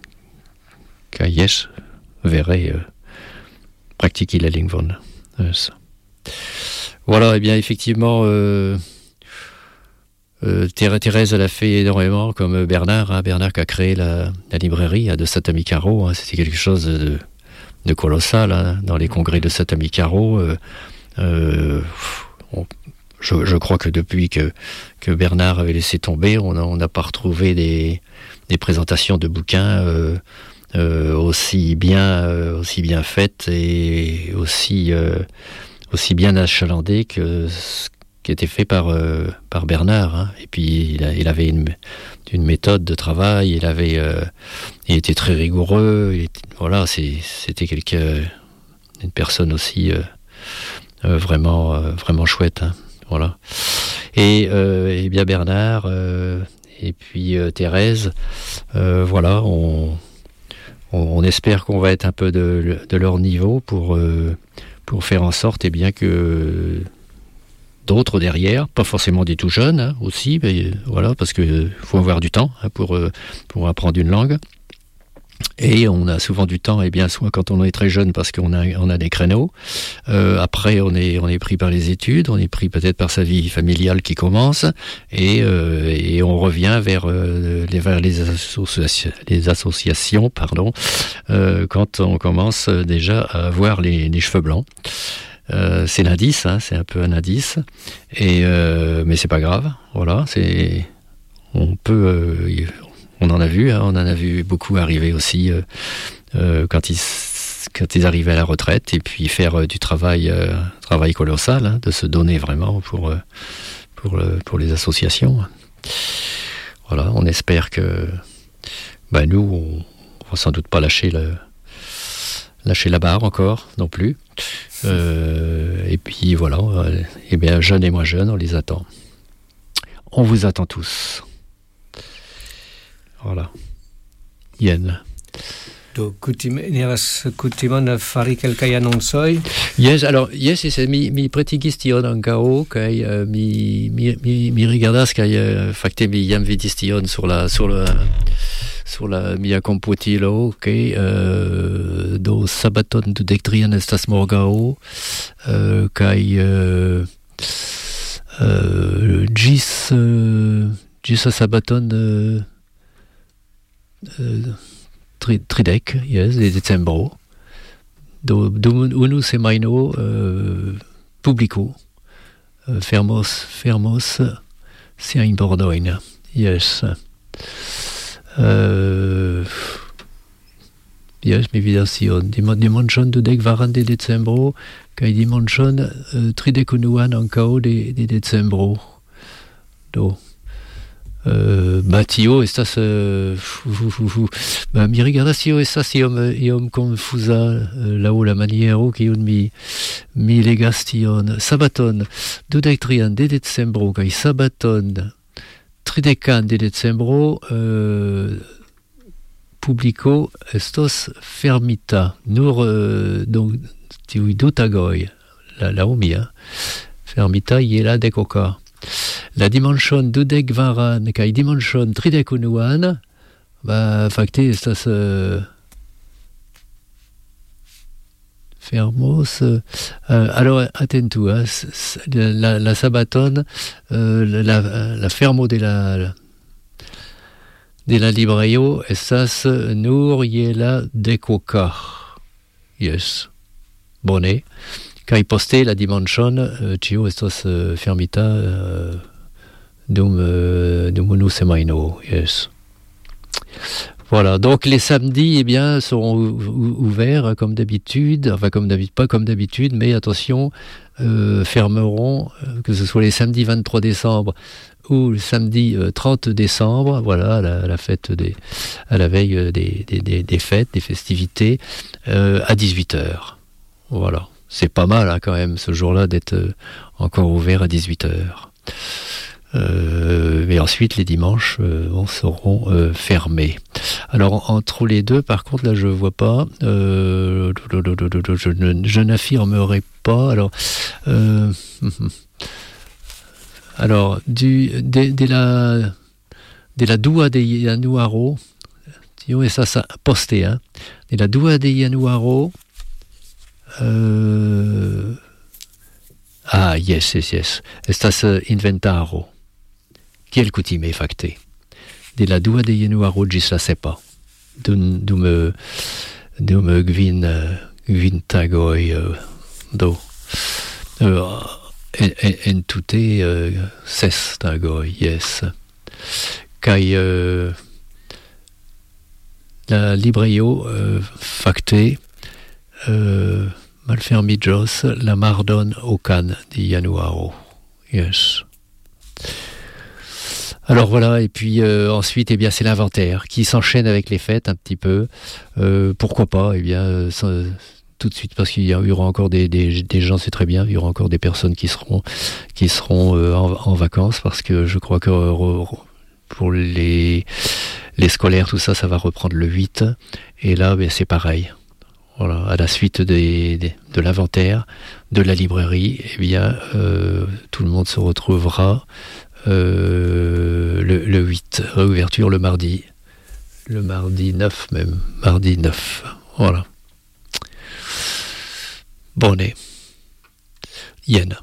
kai yes verrai euh, pratiquer la lingvon euh, voilà et eh bien effectivement euh, euh, Thérèse elle a fait énormément comme Bernard hein, Bernard qui a créé la, la librairie hein, de Saint-Ami-Carreau hein, c'était quelque chose de, de colossal hein, dans les congrès de Saint-Ami-Carreau euh, euh, on, je, je crois que depuis que, que Bernard avait laissé tomber on n'a pas retrouvé des, des présentations de bouquins euh, euh, aussi bien euh, aussi bien faites et aussi euh, aussi bien achalandées que ce qui était fait par euh, par Bernard hein. Et puis il, a, il avait une, une méthode de travail il avait euh, il était très rigoureux il était, voilà c'est, c'était quelqu'un une personne aussi euh, euh, vraiment euh, vraiment chouette hein. Voilà et, euh, et bien Bernard euh, et puis euh, Thérèse euh, voilà on, on on espère qu'on va être un peu de, de leur niveau pour euh, pour faire en sorte et eh bien que d'autres derrière, pas forcément des tout jeunes hein, aussi, mais voilà parce que euh, faut avoir du temps hein, pour euh, pour apprendre une langue. Et on a souvent du temps, et eh bien soit quand on est très jeune parce qu'on a on a des créneaux. Euh, après on est on est pris par les études, on est pris peut-être par sa vie familiale qui commence, et euh, et on revient vers euh, les vers les associations, les associations pardon, euh, quand on commence déjà à avoir les, les cheveux blancs. Euh, c'est l'indice, hein, c'est un peu un indice, et euh, mais c'est pas grave. Voilà, c'est on peut. Euh, On en a vu, hein, on en a vu beaucoup arriver aussi euh, euh, quand ils quand ils arrivaient à la retraite et puis faire euh, du travail euh, travail colossal, hein, de se donner vraiment pour euh, pour le, pour les associations. Voilà, on espère que bah, nous on, on va sans doute pas lâcher le lâcher la barre encore non plus. Euh, et puis voilà, euh, et bien jeunes et moins jeunes, on les attend. On vous attend tous. Voilà. Yen. Do kutimeras kutimon fari kelkaj anoncoj? Yes, alors yes, c'est mi mi pretigis tion ankaŭ kaj uh, mi mi mi mi rigardas kaj uh, fakte mi jam vidis tion sur la sur la sur la mia komputilo kaj uh, do sabaton dudek trian estas morgaŭ uh, kaj uh, uh, ĝis uh, ĝis la sabaton uh, Uh, tri, tridec, yes, de decembro. Do, dum unu semajno uh, publiko uh, fermos, fermos siajn bordojn. Yes. Uh, yes, mi vidas tion. Dimanĉon dudek kvaran de decembro kaj dimanĉon uh, tridek unuan ankaŭ de, de decembro. Do Uh, bah tio estas uh, fu, fu, fu. Bah, mi rigardas tio estas iom iom konfuza uh, laŭ la maniero kiun mi mi legas tion. Sabaton dudek trian de decembro kaj sabaton tridekan de decembro uh, publiko estos fermita nur uh, donc tiuj du tagoj la laŭ mia fermita je la dekoka. La dimanĉon dudek kvaran kaj dimanĉon tridek unuan, bah fakte estas uh, fermos. Uh, alors atentu, hein, la, la sabaton, uh, la, la fermo de la de la librejo estas nur je la dekoka. Yes, bone. Kaj poste la dimanĉon ĉio uh, estos uh, fermita uh, dum uh, dum unu semajno. Yes. Voilà. Donc les samedis, eh bien, seront ou- ouverts comme d'habitude. Enfin, comme d'habitude, pas comme d'habitude, mais attention, euh, fermeront euh, que ce soit les samedis vingt-trois décembre ou le samedi euh, trente décembre. Voilà, la, la fête des, à la veille euh, des, des, des, des fêtes, des festivités, euh, à dix-huit heures. Voilà. C'est pas mal hein, quand même ce jour-là d'être euh, encore ouvert à dix-huit heures. Euh, mais ensuite les dimanches euh, on seront euh, fermés. Alors entre les deux, par contre là je vois pas. Euh, je, ne, je n'affirmerai pas. Alors, euh, alors du de, de la de la Dua de Januaro, tio estas poste, hein. De la Dua de Januaro. Euh, ah, yes, yes, yes. Estas inventaro. Kiel kutime fakte. De la Dua de Januaro ĝis la sepa. Dum dum dum gvin gvin tagoj do. Uh, en, en, en tute uh, ses tagoj, yes. Kaj uh, la librejo uh, fakte uh, malfermiĝos la mardon okan de januaro. Yes. Alors voilà, et puis euh, ensuite, eh bien, c'est l'inventaire qui s'enchaîne avec les fêtes un petit peu. Euh, pourquoi pas, eh bien, euh, ça, tout de suite, parce qu'il y, a, il y aura encore des, des, des gens, c'est très bien, il y aura encore des personnes qui seront, qui seront euh, en, en vacances, parce que je crois que euh, pour les, les scolaires, tout ça, ça va reprendre le huit. Et là, ben, c'est pareil. Voilà, à la suite des, des, de l'inventaire, de la librairie, eh bien, euh, tout le monde se retrouvera Euh, le, le huit, réouverture le mardi, le mardi neuf même, mardi neuf, voilà. Bonne. Yen.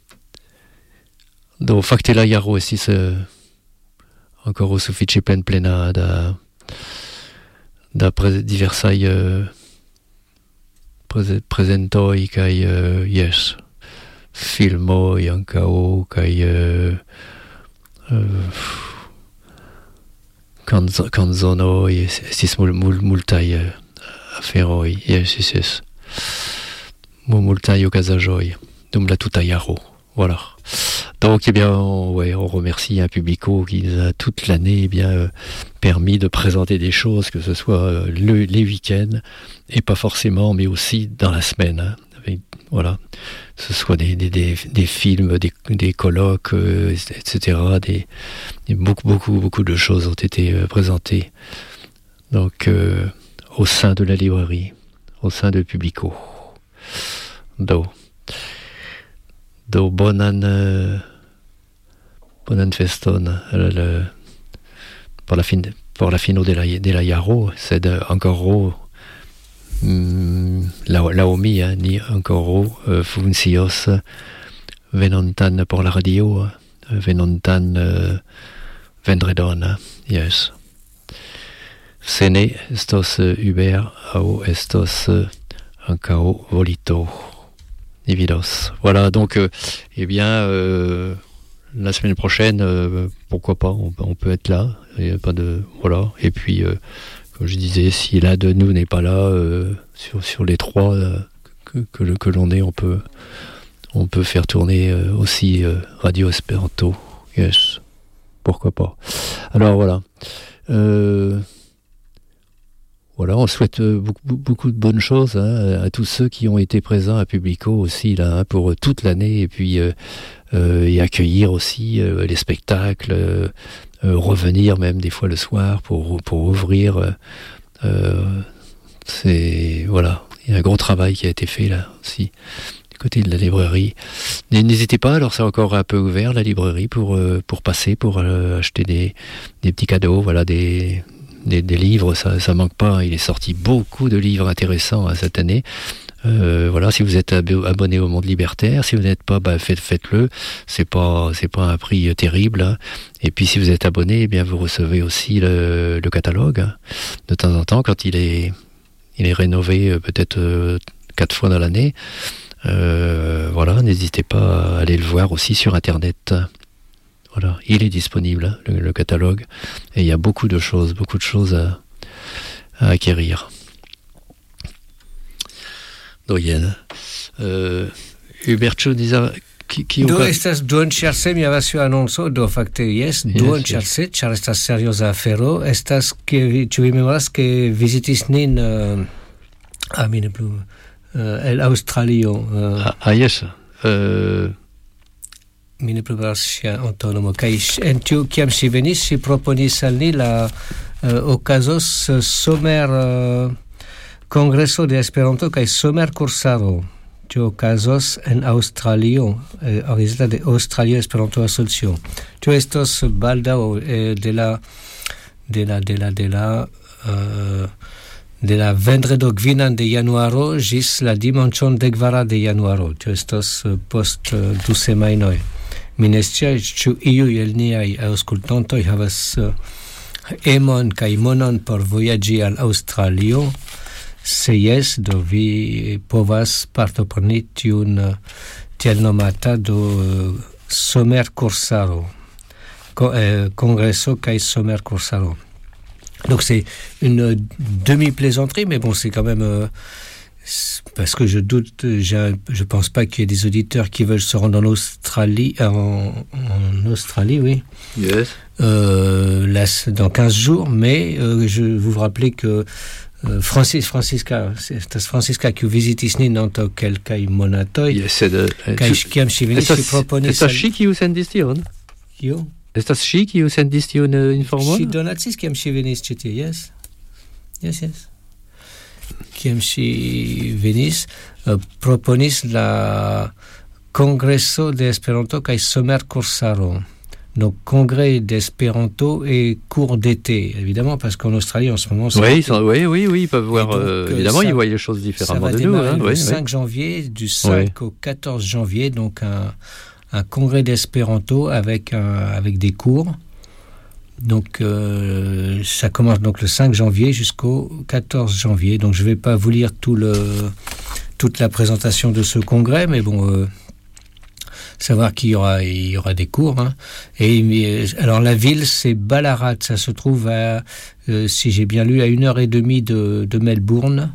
Do fakte la jaro estis uh, ancora sufiĉe plenplena da da pre, diversaj uh, pre, prezentoj kaj uh, yes, filmoj ankaŭ kaj uh, Uh, canzo, canzonoi estis mul, mul, multaj uh, aferoj, yes, yes, yes. Multaj okazaĵoj dum la tuta jaro. Voilà. Donc, eh bien, on, ouais, on remercie un Publico qui nous a toute l'année eh bien, euh, permis de présenter des choses, que ce soit euh, le, les week-ends, et pas forcément, mais aussi dans la semaine. Hein, avec, voilà. Que ce soit des, des, des, des films, des, des colloques, euh, et cetera. Des, des, beaucoup, beaucoup, beaucoup de choses ont été euh, présentées. Donc, euh, au sein de la librairie, au sein de Publico. Do. Do bonan, euh, bonan feston le, le, pour la fin, pour la fino de la, de la jaro, sed ancora Mm, la, Laomi, hein, ni ancora uh, funkcios venontan por la radio, venontan uh, vendredon, yes. Se ne estos uh, Uber au estos uh, ancao volito, evidos. Voilà, donc, euh, eh bien, euh, la semaine prochaine, euh, pourquoi pas, on, on peut être là, il y a pas de, voilà, et puis euh, comme je disais, si l'un de nous n'est pas là, euh, sur, sur les trois euh, que, que, que l'on est, on peut, on peut faire tourner euh, aussi euh, Radio Esperanto. Yes, pourquoi pas. Alors voilà. Euh, voilà, on souhaite beaucoup, beaucoup de bonnes choses hein, à tous ceux qui ont été présents à Publico aussi, là, hein, pour toute l'année, et puis euh, euh, et accueillir aussi euh, les spectacles, euh, euh, revenir même des fois le soir pour, pour ouvrir. Euh, c'est, voilà, il y a un gros travail qui a été fait là aussi, du côté de la librairie. N'hésitez pas, alors c'est encore un peu ouvert la librairie pour, euh, pour passer, pour euh, acheter des, des petits cadeaux, voilà, des... Des, des livres, ça, ça manque pas. Il est sorti beaucoup de livres intéressants hein, cette année. Euh, voilà, si vous êtes abonné au Monde Libertaire, si vous n'êtes pas, bah, faites, faites-le. C'est pas, c'est pas un prix euh, terrible. Hein. Et puis, si vous êtes abonné, eh bien, vous recevez aussi le, le catalogue hein, de temps en temps quand il est, il est rénové euh, peut-être euh, quatre fois dans l'année. Euh, voilà, n'hésitez pas à aller le voir aussi sur Internet. Voilà, il est disponible, le, le catalogue, et il y a beaucoup de choses, beaucoup de choses à, à acquérir. Doyen, euh, Huberto disa qui qui do estas duon ĉarse mi havas anonco do fakte jes duon ĉarse ĉar estas serioza afero estas ke ĉu vi memoras ke vizitis nin uh, ah mi ne plu uh, el Aŭstralio uh, ah, ah jes uh, mi ne preparas ŝia aŭtonomo kaj en tiu kiam ŝi venis ŝi proponis al ni la uh, okazos somer uh, kongreso de Esperanto kaj somer kursaro. tio casos en Australio, eh, organizata de Australia Esperanto Asocio. Tio estos baldaŭ eh, de la de la de la de la uh, de la vendredo gvinan de januaro ĝis la dimanĉon dekvara de januaro. Tio estos uh, post uh, du semajnoj. Mi ne scias ĉu iuj el niaj aŭskultantoj havas uh, emon kaj monon por vojaĝi al Aŭstralio. Se jes, do vi povas partopreni tiun uh, tiel nomata do uh, somerkursaro. Congresso kaj somerkursaro. Donc c'est une demi-plaisanterie, mais bon, c'est quand même euh, parce que je doute, j'ai, je pense pas qu'il y ait des auditeurs qui veulent se rendre en Australie, en, en Australie, oui. Yes. Euh, là, dans quinze jours, mais euh, je vous vous rappelez que uh, Francis Francisca, estas Francisca kiu vizitis nin antaŭ kelkaj monatoj. Yes, sed kaj kiam ŝi venis, ŝi proponis. Estas ŝi kiu sendis tion? Kiu? Estas ŝi kiu sendis tiun informon? Ŝi donacis kiam ŝi venis ĉi tie, yes. Yes, yes. Kiam ŝi venis, uh, proponis la Kongreso de Esperanto kaj somerkursaro. Donc, congrès d'espéranto et cours d'été, évidemment, parce qu'en Australie, en ce moment... Oui, ça, oui, oui, oui, ils peuvent voir... Donc, euh, évidemment, ça, ils voient les choses différemment de nous. Hein, le oui, cinq oui. janvier, du cinq oui. au quatorze janvier, donc un, un congrès d'espéranto avec, un, avec des cours. Donc, euh, ça commence donc le cinq janvier jusqu'au quatorze janvier. Donc, je ne vais pas vous lire tout le, toute la présentation de ce congrès, mais bon... Euh, savoir qu'il y aura, il y aura des cours. Hein. Et, mais, alors, la ville, c'est Ballarat. Ça se trouve, à, euh, si j'ai bien lu, à une heure et demie de, de Melbourne.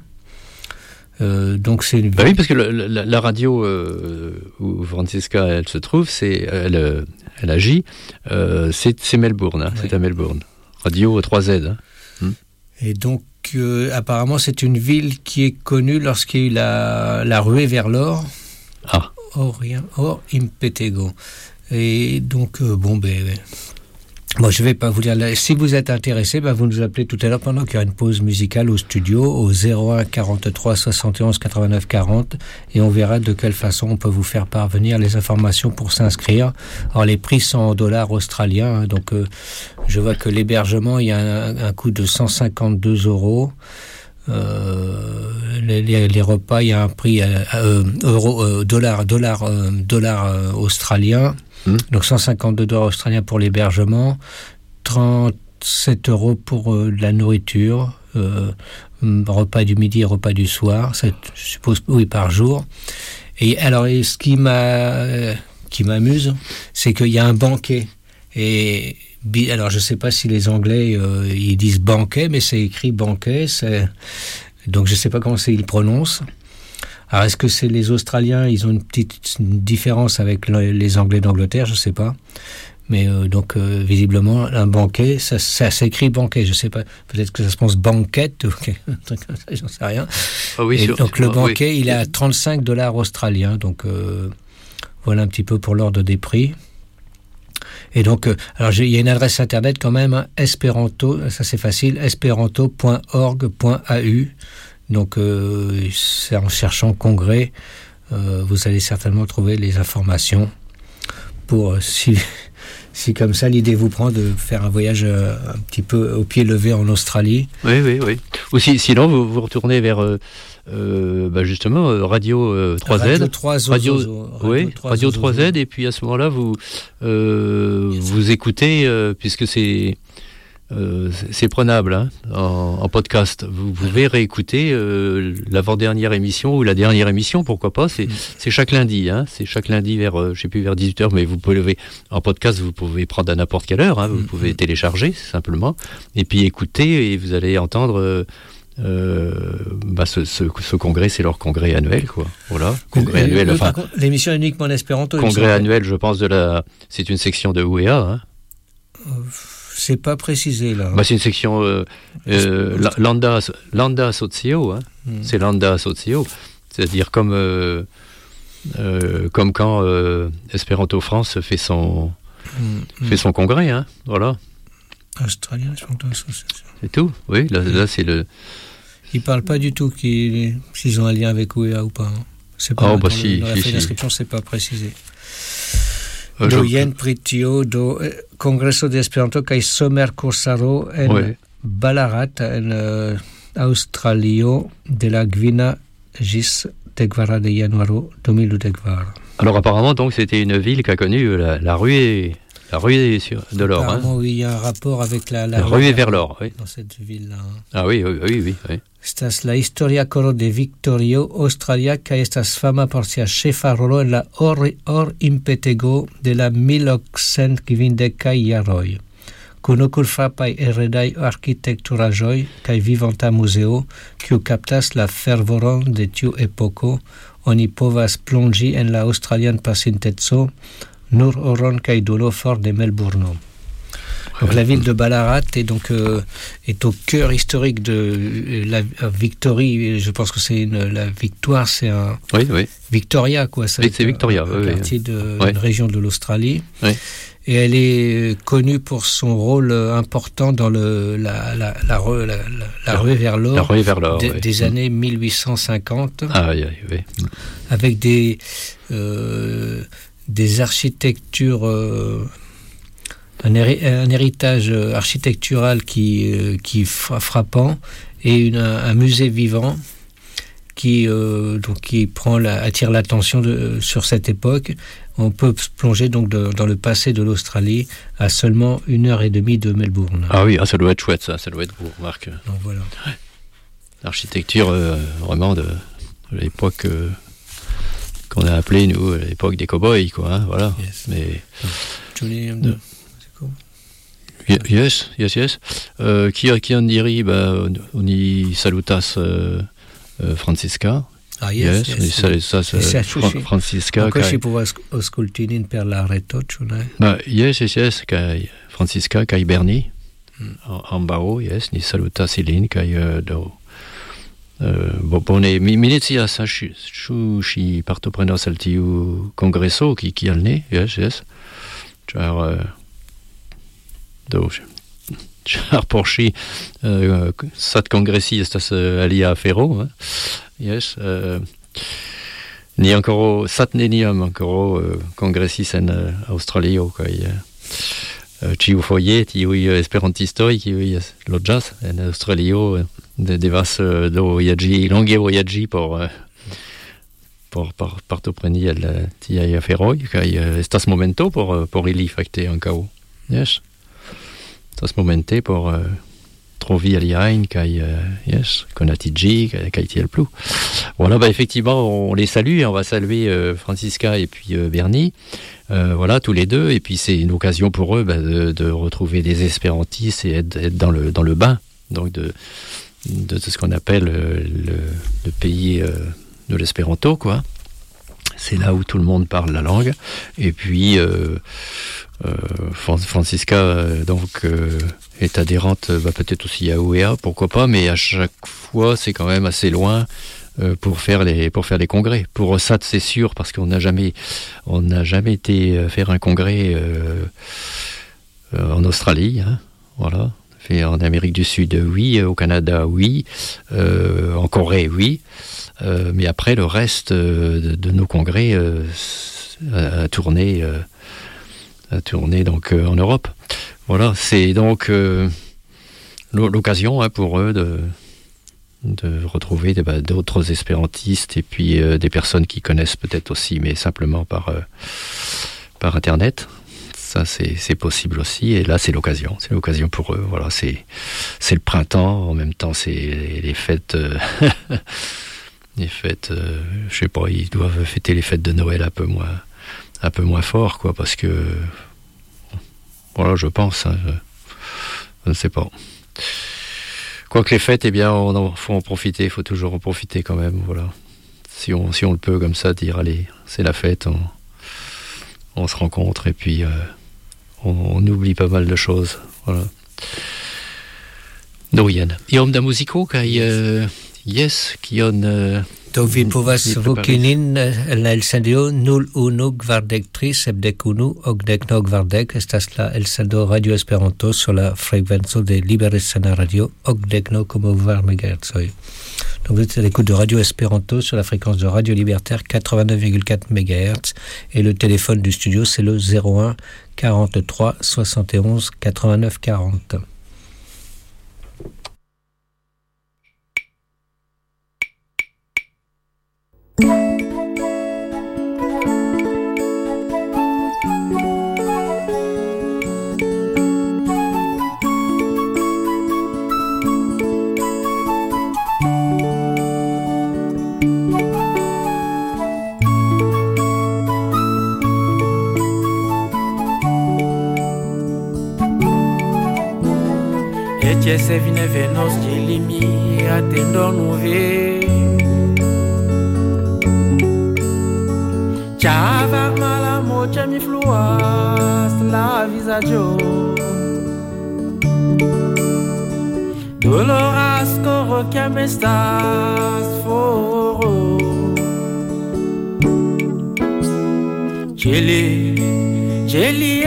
Euh, donc, c'est une... Bah oui, parce que le, la, la radio euh, où Francisca, elle se trouve, c'est, elle, elle agit, euh, c'est, c'est Melbourne. Hein, oui. C'est à Melbourne. Radio trois Z. Hein. Hmm. Et donc, euh, apparemment, c'est une ville qui est connue lorsqu'il y a eu la, la ruée vers l'or. Ah. Or rien, or impetego. Et donc, euh, bon, ben, ben, moi, je vais pas vous dire. Là, si vous êtes intéressé, ben, vous nous appelez tout à l'heure pendant qu'il y aura une pause musicale au studio au zéro un quarante-trois soixante et onze quatre-vingt-neuf quarante et on verra de quelle façon on peut vous faire parvenir les informations pour s'inscrire. Alors, les prix sont en dollars australiens. Hein, donc, euh, je vois que l'hébergement, il y a un, un coût de cent cinquante-deux euros. Euh, les, les, les repas, il y a un prix euh, euh, euro, euh, dollar, dollar, euh, dollar euh, australien, mmh. donc cent cinquante-deux dollars australiens pour l'hébergement, trente-sept euros pour euh, la nourriture, euh, repas du midi et repas du soir, ça, je suppose, oui, par jour. Et alors, et ce qui m'a, euh, qui m'amuse, c'est qu'il y a un banquet. Et alors, je ne sais pas si les Anglais, euh, ils disent banquet, mais c'est écrit banquet. C'est... Donc, je ne sais pas comment c'est, ils prononcent. Alors, est-ce que c'est les Australiens, ils ont une petite différence avec les Anglais d'Angleterre? Je ne sais pas. Mais euh, donc, euh, visiblement, un banquet, ça, ça s'écrit banquet. Je ne sais pas. Peut-être que ça se pense banquette ou un truc comme ça, j'en sais rien. Ah oui, Et sûr. donc, le ah, banquet, oui. il est à trente-cinq dollars australiens. Donc, euh, voilà un petit peu pour l'ordre des prix. Et donc, euh, alors il y a une adresse internet quand même, hein, Esperanto, ça c'est facile, esperanto point org point a u. Donc, euh, c'est en cherchant congrès, euh, vous allez certainement trouver les informations pour, euh, si, si comme ça l'idée vous prend de faire un voyage euh, un petit peu au pied levé en Australie. Oui, oui, oui. Ou si, sinon, vous vous retournez vers... Euh Euh, bah justement euh, Radio euh, trois Z, Radio trois Z, Radio, Radio, oui, Radio trois Z, et puis à ce moment-là vous euh, yes. vous écoutez euh, puisque c'est euh, c'est prenable hein, en, en podcast. Vous pouvez réécouter euh, l'avant-dernière émission ou la dernière émission, pourquoi pas. C'est, mm. c'est chaque lundi, hein, c'est chaque lundi vers euh, je sais plus vers dix-huit heures, mais vous pouvez lever en podcast, vous pouvez prendre à n'importe quelle heure. Hein, vous mm. pouvez télécharger simplement et puis écouter et vous allez entendre. Euh, Euh, bah ce, ce, ce congrès, c'est leur congrès annuel, quoi. Voilà, congrès le, annuel. Le, enfin, l'émission uniquement en espéranto. Congrès annuel, je pense de la, c'est une section de U E A. Hein. Euh, c'est pas précisé là. Bah c'est une section euh, euh, Landa, Landa Asocio. Hein. Hmm. C'est Landa Asocio, c'est-à-dire comme euh, euh, comme quand euh, Espéranto France fait son hmm. fait son congrès, hein. Voilà. Australien, Espéranto Association. C'est tout. Oui, là, là c'est le. Ils parlent pas du tout qu'ils, s'ils ont un lien avec U E A ou pas. Hein. C'est pas, oh, bah dans, si, le, dans la si, feuille si. d'inscription, c'est pas précisé. Euh, do je... jen pritio do Congreso de Esperanto kaj somerkursaro en ouais. Ballarat en uh, Australio de la Gvina ĝis dekvara de januaro deux mille vingt-quatre. Alors apparemment, donc, c'était une ville qui a connu la, la ruée, la ruée sur, de l'or. Apparemment, hein. oui, il y a un rapport avec la, la, la ruée vers l'or, oui. Dans cette ville-là. Ah oui, oui, oui, oui. oui. Estas la historia coro de Victorio, Australia, kaj estas fama por sia ĉefa rolo en la or, or impetego de la mil okcent kvindekaj jaroj. Kun okulfrapaj heredaj arkitekturaĵoj kaj vivanta muzeo, kiu kaptas la fervoron de tiu epoko, oni povas plonĝi en la aŭstralian pasinteco, nur oron kaj dolo for de Melbourno. Donc la ville de Ballarat est donc euh, est au cœur historique de la euh, Victory. Je pense que c'est une, la victoire, c'est un oui, oui. Victoria quoi. Ça oui, c'est Victoria, un, oui, un quartier oui. de oui. une région de l'Australie. Oui. Et elle est connue pour son rôle important dans le la la la, la, la, la ruée vers l'or, la ruée vers l'or de, oui. des années mille huit cent cinquante. Ah oui, oui. Avec des euh, des architectures. Euh, Un, héri- un héritage architectural qui, euh, qui est frappant et une, un musée vivant qui, euh, donc, qui prend la, attire l'attention de, sur cette époque. On peut se plonger donc de, dans le passé de l'Australie à seulement une heure et demie de Melbourne. Ah oui, ah, ça doit être chouette, ça, ça doit être beau, Marc. Donc voilà. L'architecture euh, vraiment de, de l'époque euh, qu'on a appelée, nous, l'époque des cow-boys, quoi. Hein, voilà. Yes. Mais... Johnny, de... Yes, yes, yes. Uh, qui, qui on dirait, bah, on y salutas uh, uh, Francisca. Ah, yes, yes. yes. yes. Ça, ça, ça, Fra- Francisca. Anche si può ascoltare per la reto, cioè. Bah, yes, yes, yes. Kai Francisca, kai Berni. Mm. En bao, yes. Ni salutas Céline, kai uh, do. Uh, bon, bone, mi minizia sa chu chi partoprenos al tiu congresso qui qui alne, yes, yes. Char uh, do char porchi uh, sat congressi estas uh, alia afero, hein? Yes. Uh, ni ancora sat neniam ancora uh, congressis en uh, Australio kaj uh, ĉiu foje tiuj esperantistoj kiuj loĝas en Aŭstralio de devas uh, do vojaĝi longe vojaĝi por uh, por par partopreni al tiaj aferoj kaj uh, estas momento por por ili fakte ankaŭ. Yes. Estas momente por uh, trovi aliajn kaj uh, yes, konatiĝi kaj tiel plu. Voilà, bah effectivement, on les salue, on va saluer euh, Francisca et puis euh, Bernie, euh, voilà, tous les deux, et puis c'est une occasion pour eux bah, de, de retrouver des espérantistes et être, être dans le dans le bain, donc de de, de ce qu'on appelle euh, le, le pays euh, de l'espéranto, quoi. C'est là où tout le monde parle la langue, et puis euh, euh, Francisca euh, donc euh, est adhérente, bah, peut-être aussi à O E A, pourquoi pas, mais à chaque fois c'est quand même assez loin. Euh, pour faire les pour faire les congrès. Pour O S A T, c'est sûr, parce qu'on n'a jamais on n'a jamais été faire un congrès euh, euh, en Australie, hein, voilà. Fait en Amérique du Sud, oui. Au Canada, oui. Euh, en Corée, oui. Euh, mais après, le reste euh, de, de nos congrès euh, a, a tourné, euh, a tourné donc euh, en Europe. Voilà, c'est donc euh, l'occasion hein, pour eux de de retrouver des, bah, d'autres espérantistes et puis euh, des personnes qui connaissent peut-être aussi, mais simplement par, euh, par Internet. Ça, c'est, c'est possible aussi. Et là, c'est l'occasion. C'est l'occasion pour eux. Voilà, c'est, c'est le printemps. En même temps, c'est les, les fêtes... Euh, les fêtes... Euh, je sais pas, ils doivent fêter les fêtes de Noël un peu moins, un peu moins fort, quoi, parce que... Voilà, je pense. Hein, je, je ne sais pas. Quoique les fêtes, eh bien, on en, faut en profiter, il faut toujours en profiter quand même, voilà. Si on, si on le peut comme ça, dire, allez, c'est la fête, on, on se rencontre et puis euh, on, on oublie pas mal de choses, voilà. No, Yann. Iom da muziko, kai, uh, yes, kion... Uh, Donc vi povas voki nin en la elsendio nul unu kvardek tri sepdek unu okdek naŭ kvardek estas la elsendo Radio Esperanto sur la frekvenco de Libera Scena Radio okdek naŭ koma kvar megahercoj. Donc vous êtes à l'écoute de Radio Espéranto sur la fréquence de Radio Libertaire quatre-vingt-neuf virgule quatre mégahertz et le téléphone du studio c'est le zéro un quarante-trois soixante et onze quatre-vingt-neuf quarante. Se vine venos de limi atendo nuve Chava mala mocha mi fluas la visaggio Doloras coro que me estás foro Chili Chili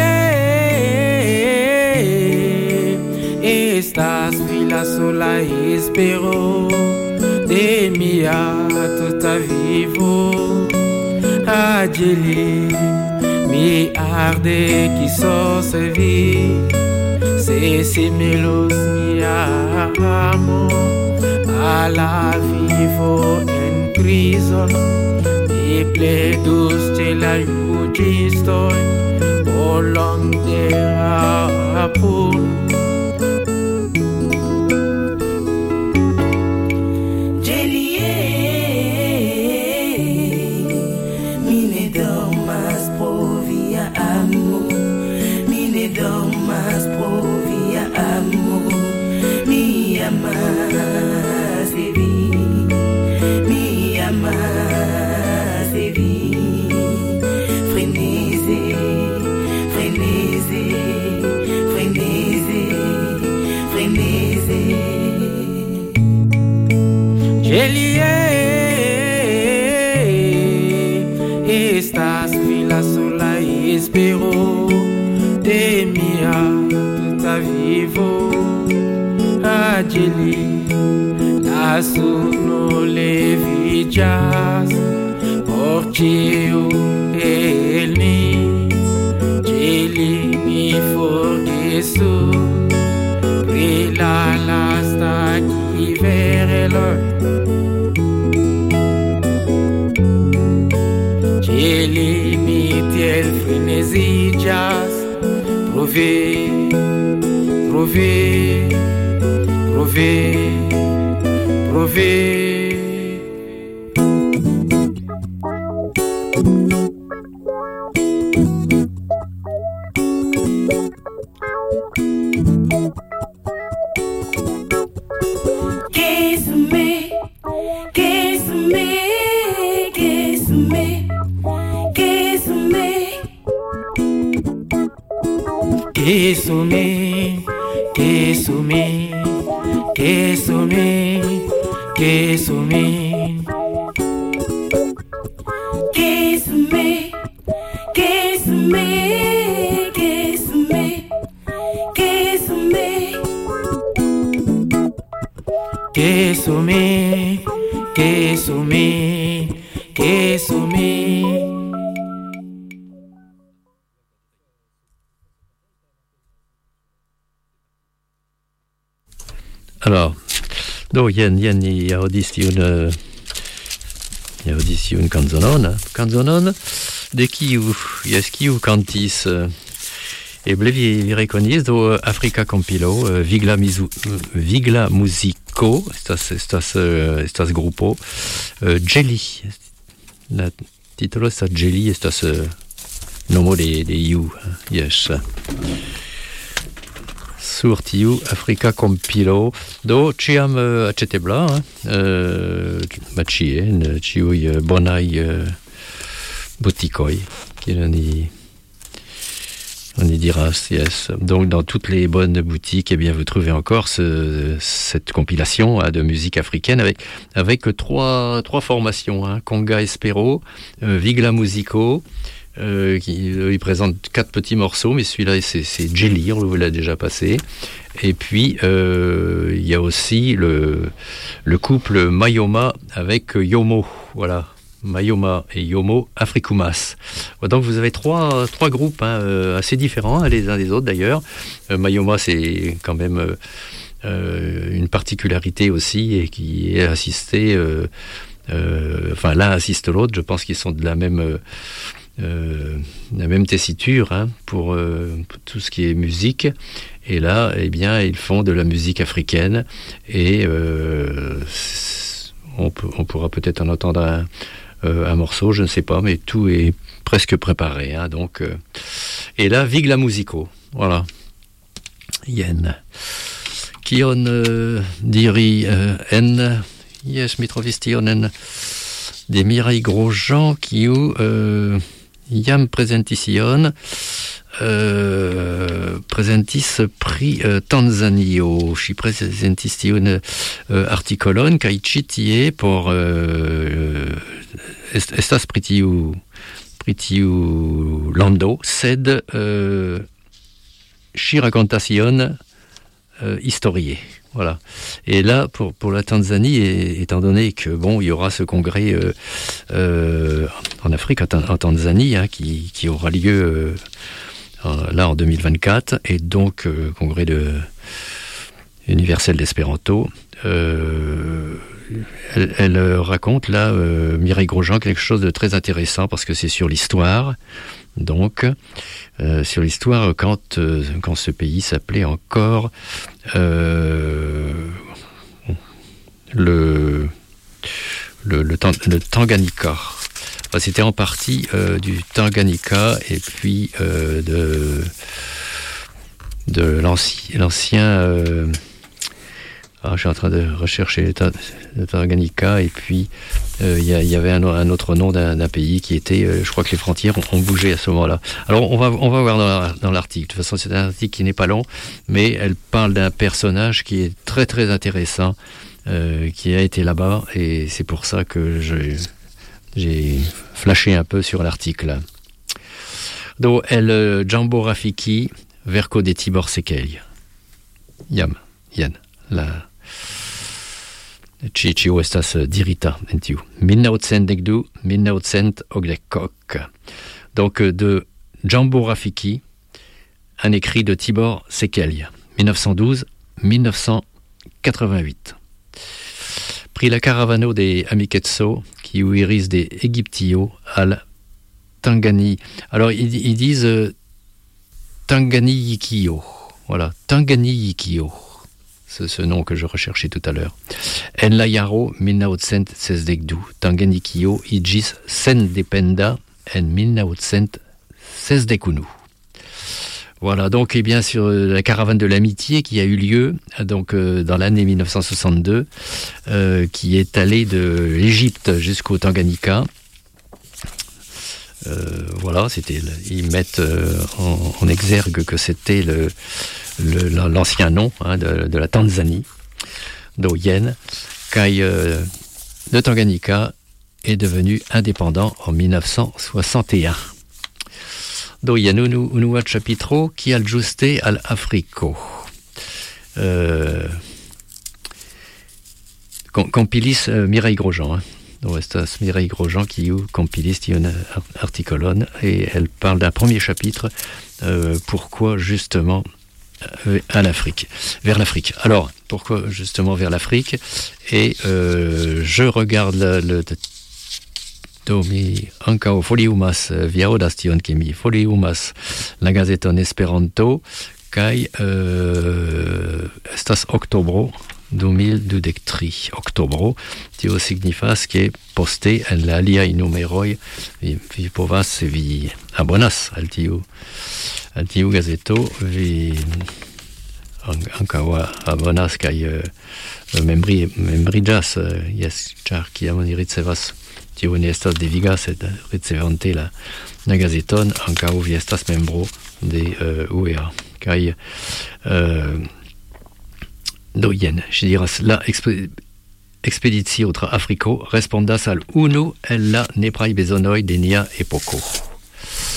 Estas vila sola espero de mia tota vivo Adjeli mi arde qui so se vi Se se melos mi amo A la vivo en prison Mi pledus te la jugisto Bolong de rapun Estas vila sola espero de mia tota vivo Adjeli la suno levigas Portio el ni Jeli mi forgesu Prila lasta qui verelo E limiti el frenesi jazz Prove, prove, prove, prove Queso-me, queso-me, queso-me, queso-me Queso-me, queso-me, queso-me, queso-me Queso-me, queso-me, queso-me Alors, do jen jen ni audition ni audition canzonon, canzonon de kiu, jes kiu cantis e blevi vi rekonis do Africa Compilo, Vigla Mizu, Vigla Musico, estas estas estas grupo Jelly. La titolo estas Jelly, estas nomo de de iu, yes. Sur tiu Africa Compilo do ciam uh, acetebla uh, macien ciui uh, bonai uh, boticoi qui on y on y dira yes. Donc dans toutes les bonnes boutiques eh bien vous trouvez encore ce, cette compilation hein, de musique africaine avec avec trois trois formations hein, Conga Espero, euh, Vigla Musico, Euh, qui, il présente quatre petits morceaux, mais celui-là, c'est, c'est Jelly, on vous l'a déjà passé. Et puis, euh, il y a aussi le, le couple Mayoma avec Yomo. Voilà, Mayoma et Yomo Afrikumas. Donc, vous avez trois, trois groupes hein, euh, assez différents, hein, les uns des autres d'ailleurs. Euh, Mayoma, c'est quand même euh, euh, une particularité aussi, et qui est assisté... Euh, euh, enfin, l'un assiste l'autre. Je pense qu'ils sont de la même... Euh, Euh, la même tessiture hein, pour, euh, pour tout ce qui est musique, et là eh bien ils font de la musique africaine, et euh, on, peut, on pourra peut-être en entendre un, euh, un morceau, je ne sais pas, mais tout est presque préparé hein, donc, euh, et là Vigla Musico, voilà. Yen Kion euh, diri euh, en yes mitrovistionen des Mireille Grosjean qui ou euh, Iam presentation euh, presentis pri euh, Tanzanio si presentation euh, articolon kai citie por euh, est, estas pritiu pritiu lando sed euh, si racontation euh, historie. Voilà. Et là, pour, pour la Tanzanie, et, étant donné que bon, il y aura ce congrès euh, euh, en Afrique, en, en Tanzanie, hein, qui, qui aura lieu euh, en, là en deux mille vingt-quatre, et donc euh, congrès de universel d'espéranto. Euh, elle, elle raconte là, euh, Mireille Grosjean, quelque chose de très intéressant parce que c'est sur l'histoire. Donc, euh, sur l'histoire, quand, euh, quand ce pays s'appelait encore euh, le, le, le, le Tanganyika. Enfin, c'était en partie euh, du Tanganyika et puis euh, de, de l'ancien... l'ancien euh, ah, je suis en train de rechercher le Tanganyika, et puis il euh, y, y avait un, un autre nom d'un, d'un pays qui était, euh, je crois que les frontières ont, ont bougé à ce moment-là. Alors on va, on va voir dans, la, dans l'article. De toute façon, c'est un article qui n'est pas long, mais elle parle d'un personnage qui est très très intéressant, euh, qui a été là-bas, et c'est pour ça que je, j'ai flashé un peu sur l'article. Donc, elle, Jambo Rafiki, Verco de Tibor Sekei. Yam, Yann, la... Cicio estas dirita en tiu. mille neuf cent dix-deux mille neuf cent ogdekok. Donc de Jambo Rafiki, un écrit de Tibor Sekei, mille neuf cent douze mille neuf cent quatre-vingt-huit. Pri la caravano de Amiketso, qui iris de Egyptio al Tangani. Alors ils, ils disent euh, Tanganyikio. Voilà, Tanganyikio. C'est ce nom que je recherchais tout à l'heure. En la jaro mille neuf cent sesdekdu, Tanganyikio igis sendependa en mille neuf cent sesdekunu. Voilà, donc eh bien sur la caravane de l'amitié qui a eu lieu donc euh, dans l'année mille neuf cent soixante-deux, euh, qui est allée de l'Égypte jusqu'au Tanganyika. Euh, voilà, c'était ils mettent euh, en, en exergue que c'était le Le, l'ancien nom hein, de, de la Tanzanie, d'Oyen, Kai euh, de Tanganyika est devenu indépendant en mille neuf cent soixante et un. D'Oyen, unu, unu chapitro qui al giuste al Africo. Euh, compilis euh, Mireille Grosjean. Hein. Donc, c'est Mireille Grosjean qui ou compilis tion articolon, et elle parle d'un premier chapitre. Euh, pourquoi justement à l'Afrique, vers l'Afrique. Alors, pourquoi justement vers l'Afrique? Et euh, je regarde le, le Domi Ankao Foliumas via Odastion Kemi Foliumas la gazeton Esperanto kai euh, estas Octobro deux mille vingt-trois. Octobro tio signifas ke poste en la aliaj numeroj vi, vi povas vi abonas al tiu al tiu gazeto, vi ankaŭ abonas kaj uh, membri membriĝas uh, jes, ĉar kiam oni ricevas, tio ne estas deviga, sed ricevante la la gazeton ankaŭ vi estas membro de uh, U E A kaj uh, do jen, ŝi diras la exp- ekspedicio tra Afriko respondas al unu el la nepraj bezonoj de nia epoko.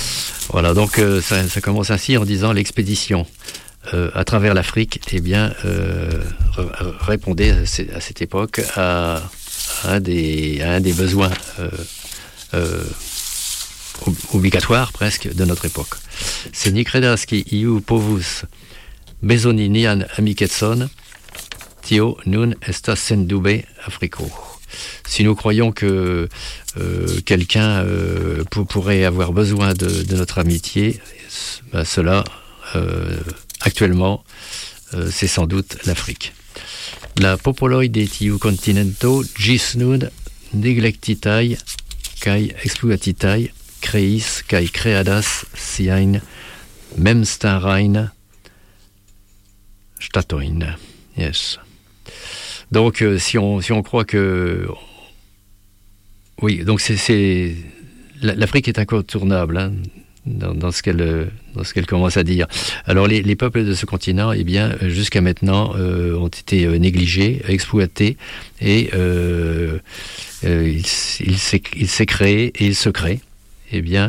Voilà, donc euh, ça, ça commence ainsi en disant l'expédition euh, à travers l'Afrique, eh bien, euh, r- répondait à, c- à cette époque à, à, un, des, à un des besoins euh, euh, ob- obligatoires presque de notre époque. C'est ni credas qui iu povus besoni nian amiketson, tio nun estas sendube Africo. Si nous croyons que euh, quelqu'un euh, pour, pourrait avoir besoin de, de notre amitié, ben cela, euh, actuellement, euh, c'est sans doute l'Afrique. La popoloi de tiu continento gis nun neglectitai kai exploatitai creis kai creadas siain memstarain statoin. Yes. Donc, euh, si on si on croit que oui, donc c'est c'est l'Afrique est incontournable hein, dans, dans ce qu'elle dans ce qu'elle commence à dire. Alors les, les peuples de ce continent, eh bien, jusqu'à maintenant, euh, ont été négligés, exploités, et euh, euh, il, il s'est il s'est créé et il se crée, eh bien,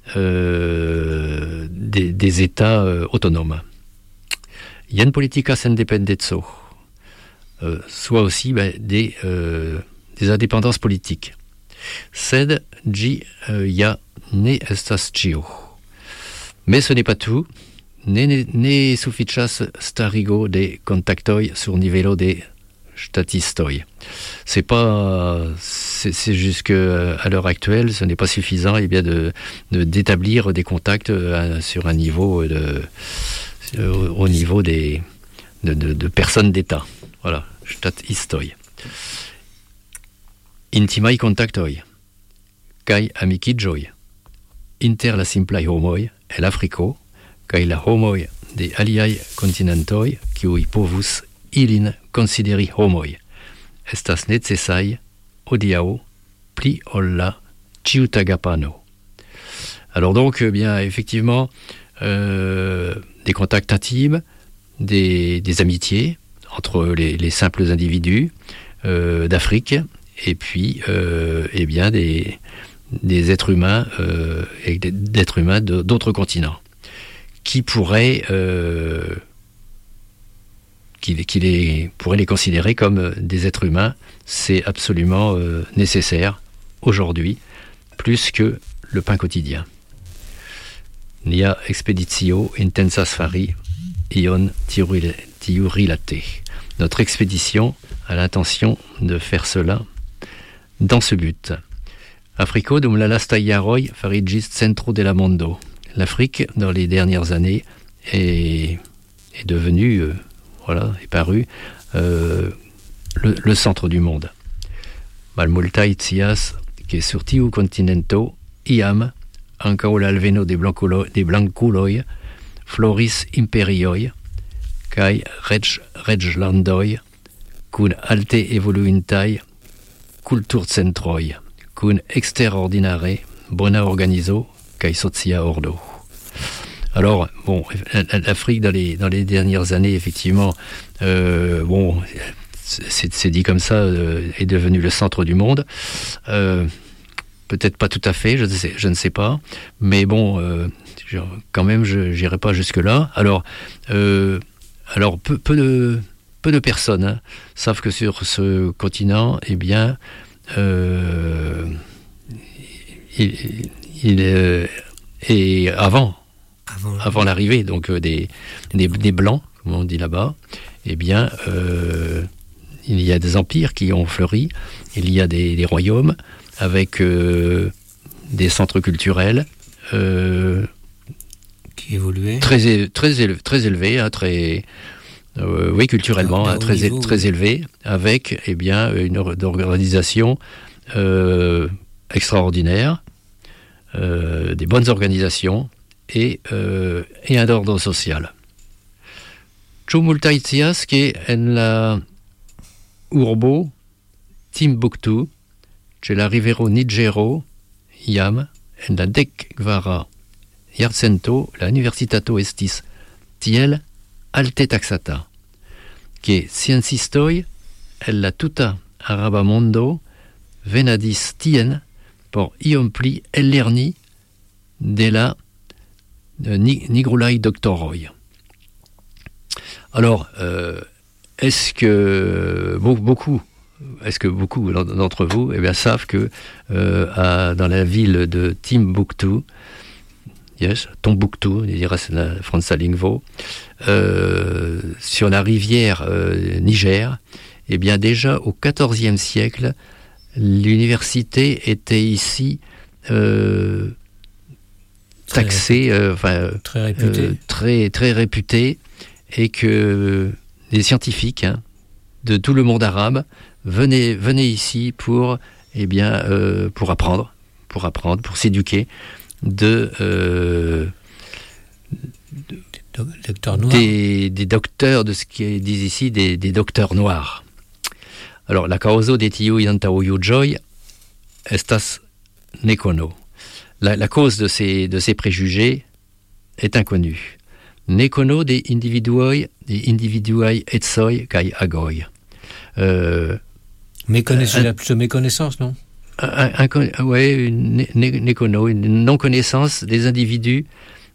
euh, des, des États euh, autonomes. Yen politicas independetso. Euh, soit aussi ben, des, euh, des indépendances politiques. Sed gi euh, ya ne estas cio. Mais ce n'est pas tout. Ne, ne, ne sufficias starigo de contactoi sur nivelo de statistoi. C'est pas, c'est, c'est juste que à l'heure actuelle, ce n'est pas suffisant eh bien de, de d'établir des contacts euh, sur un niveau de, euh, au niveau des de, de, de personnes d'État. Voilà. Statistoi. Intimai contactoi. Kai amicigioi. Inter la simplai homoi e l'Africo, kai la homoi de aliai continentoi, kiui povus ilin consideri homoi. Estas necessai, odiao, pli olla, ciutagapano. Alors donc, bien, effectivement, euh, des contacts intimes, des, des amitiés, entre les, les simples individus euh, d'Afrique et puis euh, eh bien des, des êtres humains euh, et d'êtres humains de, d'autres continents qui pourraient euh, qui, qui les pourraient les considérer comme des êtres humains. C'est absolument euh, nécessaire aujourd'hui plus que le pain quotidien. Nia expeditio intensas fari ion tiurilate. Notre expédition a l'intention de faire cela dans ce but. Africo dum la lasta iaroi farigis centro de la mondo. L'Afrique, dans les dernières années, est, est devenue, euh, voilà, est parue euh, le, le centre du monde. Malmultai tias que sur tiu continento iam ankaŭ l'alveno de blanculo de blanculoi floris imperioi kai reg reglandoi kun alte evoluintai kulturcentroi kun extraordinare bona organizo kai socia ordo. Alors bon, l'Afrique dans les dans les dernières années effectivement, euh, bon, c'est, c'est dit comme ça, euh, est devenu le centre du monde. Euh, peut-être pas tout à fait, je ne sais, je ne sais pas, mais bon, euh, je, quand même, je n'irai pas jusque là. Alors, euh, alors peu, peu de peu de personnes hein, savent que sur ce continent, eh bien, euh, il, il euh, et avant, avant, avant l'arrivée, donc euh, des, des des blancs, comme on dit là-bas, eh bien, euh, il y a des empires qui ont fleuri, il y a des, des royaumes avec euh, des centres culturels euh, qui évoluaient très très élevé, très élevés, hein, très euh, oui culturellement hein, très niveau, très oui. élevés, avec eh bien une organisation euh, extraordinaire, euh, des bonnes organisations et euh, et un ordre social. Chumultaitias que en la urbo Timbuktu, c'è la rivero Nigero, iam, en la dec kvara jarcento, la universitato estis tiel alte taxata, que sciencistoi el la tuta araba mondo venadis tien por iom pli ellerni de la euh, Nigrulai docteur Roy. Alors, euh, est-ce que beaucoup, est-ce que beaucoup d'entre vous, eh bien, savent que euh, à, dans la ville de Timbuktu, yes, Tombouctou, dirait la Franza Lingvo, euh, sur la rivière euh, Niger, eh bien déjà au quatorzième siècle, l'université était ici euh, taxée, euh, enfin très réputée, euh, très très réputée, et que les scientifiques hein, de tout le monde arabe venaient venaient ici pour eh bien euh, pour apprendre, pour apprendre, pour s'éduquer de, euh, de docteurs noirs. Des, des docteurs de ce qu'ils disent ici des, des docteurs noirs. Alors la causa de tiu iantauiu joy estas nekono. La, la cause de ces de ces préjugés est inconnue. Nekono de individuoi de individuai etsoi kai agoi. Euh, Méconnaiss- un, plutôt méconnaissance, non? Un, un, ouais, une, nécono, une non-connaissance des individus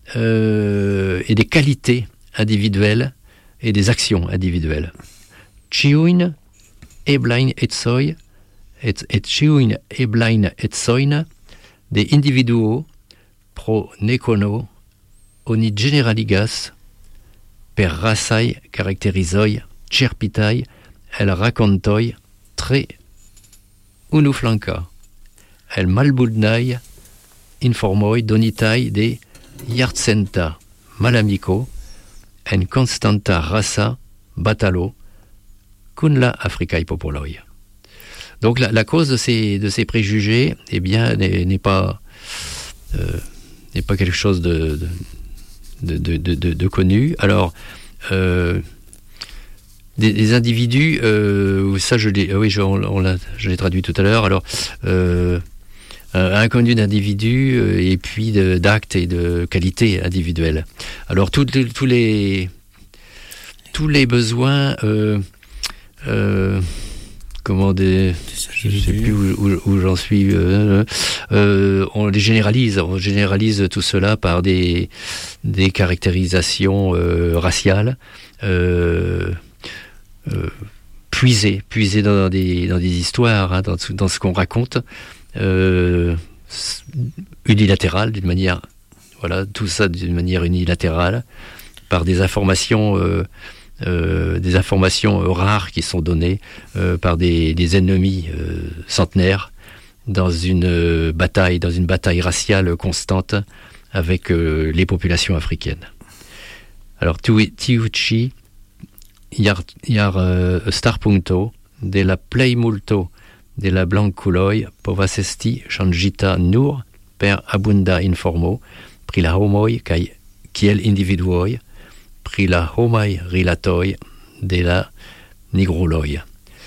euh, et des qualités individuelles et des actions individuelles. Ciuin eblain etsoi et et ciuin eblain etsoin de individuo pro nekono oni generaligas per rasai caracterisoi cerpitai el racontoi tre unu flanca. El malbudnai informoi donitai de iarcenta malamico en constanta rasa batalo cun la africae popoloi. Donc la, la cause de ces, de ces préjugés eh bien, n'est, n'est, pas, euh, n'est pas quelque chose de, de, de, de, de, de connu. Alors, euh, Des, des individus, euh, ça je l'ai, oui, je, on, on l'a, je l'ai traduit tout à l'heure. Alors, euh, un inconnu d'individus euh, et puis de, d'actes et de qualités individuelles. Alors, tous les, tous les, tous les besoins, euh, euh, comment des, je ne sais plus où, où, où j'en suis. Euh, euh, on les généralise, on généralise tout cela par des, des caractérisations euh, raciales. Euh, Euh, puiser, puiser dans des, dans des histoires, hein, dans, dans ce qu'on raconte, euh, unilatérale, d'une manière, voilà, tout ça d'une manière unilatérale, par des informations, euh, euh, des informations rares qui sont données euh, par des, des ennemis euh, centenaires dans une euh, bataille, dans une bataille raciale constante avec euh, les populations africaines. Alors, Tiuchi Iar, iar uh, starpuncto de la plei multo de la blanculoi povas esti changita nur per abunda informo pri la homoi kai kiel individuoi pri la homai rilatoi de la nigruloi.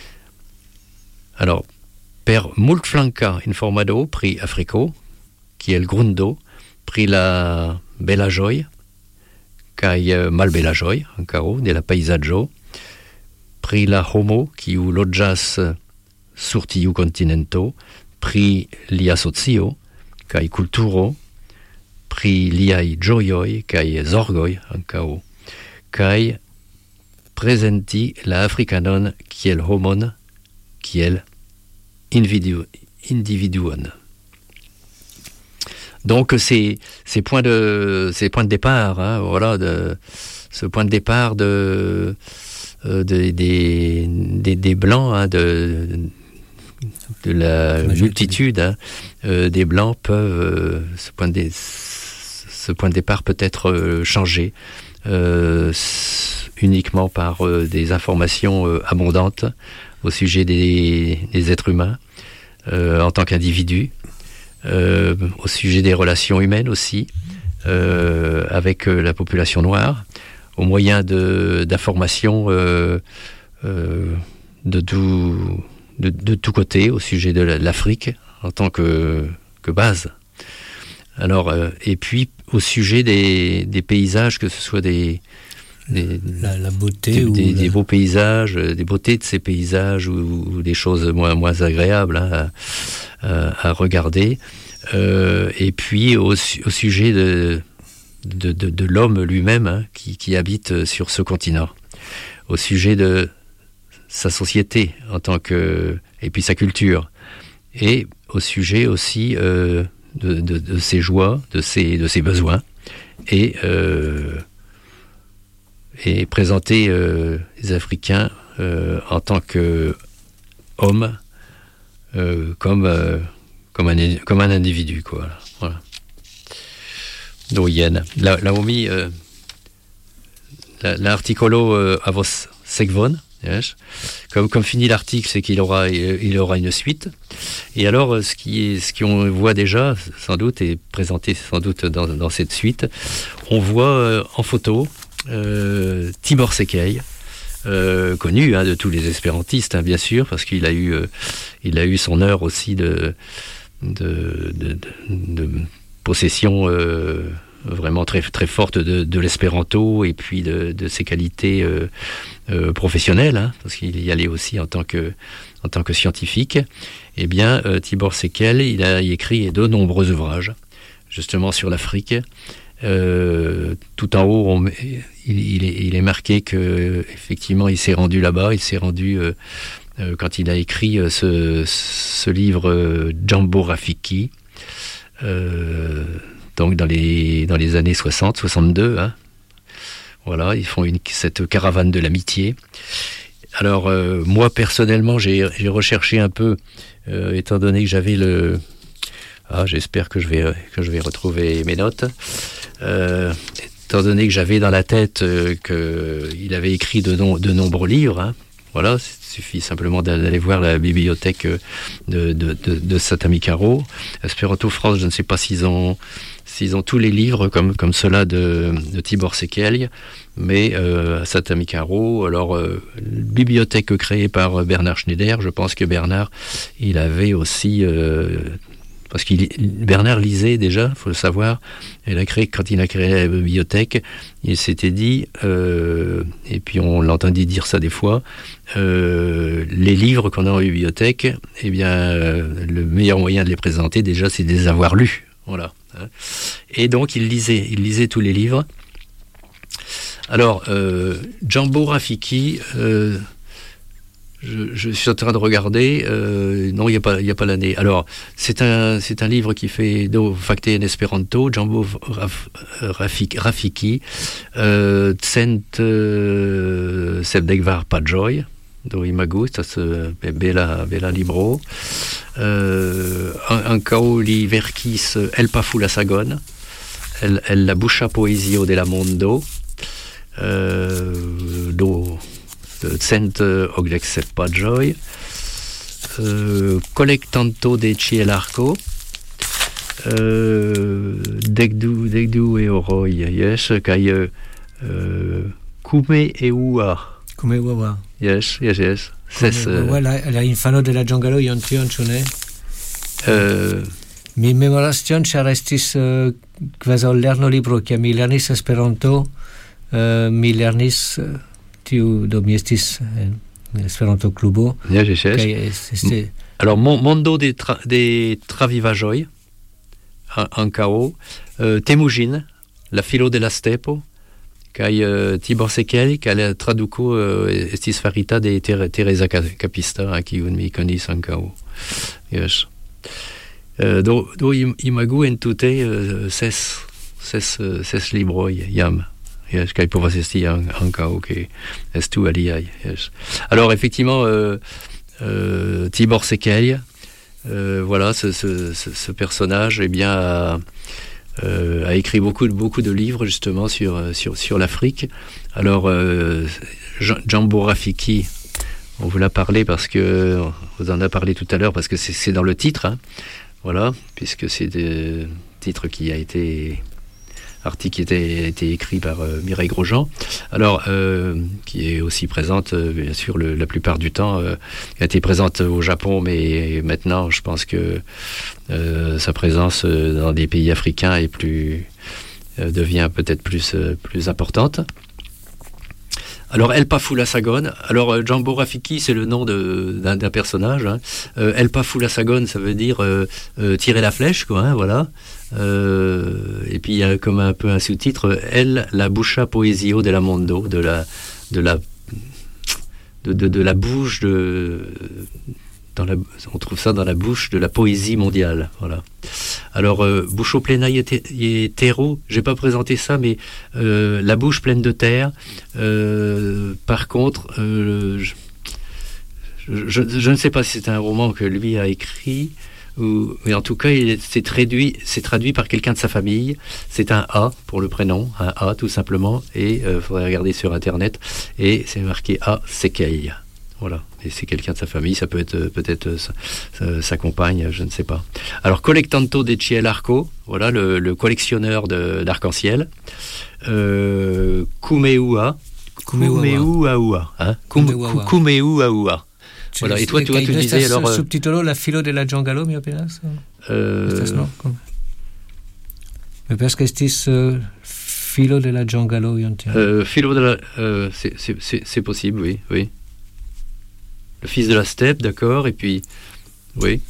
Alors, per multflanca informado pri Africo kiel grundo pri la belajoi kai uh, malbelajoi ancao de la paisaggio pri la homo kiu loĝas sur tiu kontinento pri lia socio kai kulturo pri liaj ĝojoj kai zorgoj ancao kai prezenti la afrikanon kiel homon kiel individu individuon. Donc ces ces points de ces points de départ, hein, voilà, de ce point de départ de, euh, de des des des blancs, hein, de de la multitude, hein, euh, des blancs peuvent euh, ce point de ce point de départ peut être euh, changé euh, uniquement par euh, des informations euh, abondantes au sujet des des êtres humains euh, en tant qu'individus. Euh, au sujet des relations humaines aussi, euh, avec euh, la population noire, au moyen de, d'informations euh, euh, de, tout, de, de tous côtés, au sujet de l'Afrique en tant que, que base. Alors, euh, et puis au sujet des, des paysages, que ce soit des, des, la, la beauté des, ou des, la... des beaux paysages, des beautés de ces paysages ou, ou des choses moins, moins agréables, hein, à, à, à regarder, euh, et puis au, au sujet de, de, de, de l'homme lui-même hein, qui, qui habite sur ce continent, au sujet de sa société en tant que et puis sa culture, et au sujet aussi euh, de, de, de ses joies, de ses, de ses besoins, et, euh, et présenter euh, les Africains euh, en tant qu'hommes, euh, comme, euh, comme, un, comme un individu, quoi. Voilà. Doyen. La, la omi, euh, l'articolo euh, avos segvon. Yes. Comme, comme finit l'article, c'est qu'il aura, il aura une suite. Et alors, ce qui est, ce qu'on voit déjà, sans doute, et présenté sans doute dans, dans cette suite, on voit euh, en photo euh, Tibor Szekely, euh, connu hein, de tous les espérantistes, hein, bien sûr, parce qu'il a eu, euh, il a eu son heure aussi de, de, de, de, de possession. Euh, vraiment très très forte de, de l'espéranto et puis de, de ses qualités euh, euh, professionnelles, hein, parce qu'il y allait aussi en tant que en tant que scientifique. Eh bien, euh, Tibor Szekely, il a écrit de nombreux ouvrages, justement sur l'Afrique. Euh, tout en haut, on, il, il, est, il est marqué que effectivement, il s'est rendu là-bas. Il s'est rendu euh, euh, quand il a écrit euh, ce, ce livre euh, Jambo Rafiki. Euh, Donc dans les, dans les années soixante, soixante-deux, hein. Voilà, ils font une, cette caravane de l'amitié. Alors euh, moi personnellement, j'ai, j'ai recherché un peu, euh, étant donné que j'avais le... Ah, j'espère que je vais, que je vais retrouver mes notes. Euh, étant donné que j'avais dans la tête euh, qu'il avait écrit de, no, de nombreux livres, hein. Voilà, il suffit simplement d'aller voir la bibliothèque de, de, de, de Satamicaro. Esperanto France, je ne sais pas s'ils ont, s'ils ont tous les livres comme, comme ceux-là de, de Tibor Szekely, mais euh, à Satamicaro, alors, euh, bibliothèque créée par Bernard Schneider, je pense que Bernard, il avait aussi... Euh, parce que Bernard lisait déjà, il faut le savoir, il a créé, quand il a créé la bibliothèque, il s'était dit, euh, et puis on l'entendit dire ça des fois, euh, les livres qu'on a en bibliothèque, eh bien, euh, le meilleur moyen de les présenter déjà, c'est de les avoir lus. Voilà. Et donc il lisait, il lisait tous les livres. Alors, euh, Jambo Rafiki... Euh, Je, je suis en train de regarder. Euh, non, il n'y a pas, il y a pas l'année. Alors, c'est un, c'est un livre qui fait do facte en Esperanto, Jambo Raf, Rafik, Rafiki, euh, cent euh, sepdekvar paĝoj do imagu, estas bela, bela libro. Euh, ankaŭ li verkis El pafu la sagon, el, el la buŝa poezio de la mondo, euh, do cent ogdek sep paĝoj, euh, kolektanto de ĉielarko, euh, dekdu dekdu eŭroj, jes, kaj euh, kume eŭa. Kume eŭa. Yes, yes, yes. Ses, uh, la, la infano de la ĝungalo ion tion, ĉu ne? Uh, mi memoras tion, ĉar estis uh, kvazaŭ lernolibro, kiam mi lernis Esperanto, uh, mi lernis uh, tiu do mi estis en Esperanto klubo. Yes, yes, yes. Este... Alors, Mondo de, tra, de travivaĵoj, ankaŭ, uh, Temujin, la filo de la stepo, kaj uh, Tibor Szekely, kaj la traduko uh, estis farita de ter, Teresa Kapista, kiun mi konis ankaŭ. Yes. Uh, do, do imagu entute uh, ses, ses, uh, ses libroj jam. Yes, kaj povas esti ankaŭ ke estu aliaj. Yes. Alors effectivement, euh, euh, Tibor Szekely, euh, voilà, ce, ce, ce, ce personnage, eh bien, a, euh, a écrit beaucoup, beaucoup de livres justement sur, sur, sur l'Afrique. Alors, euh, Jambo Rafiki, on vous l'a parlé parce que vous en a parlé tout à l'heure parce que c'est, c'est dans le titre, hein, voilà, puisque c'est le titre qui a été article qui était, été écrit par euh, Mireille Grosjean, alors euh, qui est aussi présente euh, bien sûr le, la plupart du temps, euh, qui a été présente au Japon, mais maintenant je pense que euh, sa présence euh, dans des pays africains est plus euh, devient peut-être plus euh, plus importante. Alors, El Pafula Sagone. Alors, euh, Djambo Rafiki, c'est le nom de, d'un, d'un personnage. Hein. Euh, El Pafula Sagone, ça veut dire euh, euh, tirer la flèche, quoi. Hein, voilà. Euh, et puis, il y a comme un peu un sous-titre, El la Bucha Poesio de la Mondo, de la, de la, de, de, de la bouche de. Dans la, on trouve ça dans la bouche de la poésie mondiale. Voilà. Alors, euh, Boucho plena et terreau, j'ai pas présenté ça, mais euh, la bouche pleine de terre. Euh, par contre, euh, je, je, je ne sais pas si c'est un roman que lui a écrit, ou, mais en tout cas, il est, c'est, traduit, c'est traduit par quelqu'un de sa famille. C'est un A pour le prénom, un A tout simplement, et il euh, faudrait regarder sur Internet, et c'est marqué A. Sequeil. Voilà, et c'est quelqu'un de sa famille, ça peut être peut-être sa, sa, sa compagne, je ne sais pas. Alors, Collectanto de Ciel Arco, voilà, le, le collectionneur de, d'arc-en-ciel. Euh, Kumeua, Kumeuaua, hein, Kumeuaua. Voilà, et toi, tu vois, tu disais alors... Euh, subtitolo La filo de la Giangalo, mi apenas? Euh... No? Me penso que estis uh, filo de la Giangalo, euh, Filo de la... Euh, c'est, c'est, c'est, c'est possible, oui, oui. Le fils de la steppe, d'accord, et puis, oui.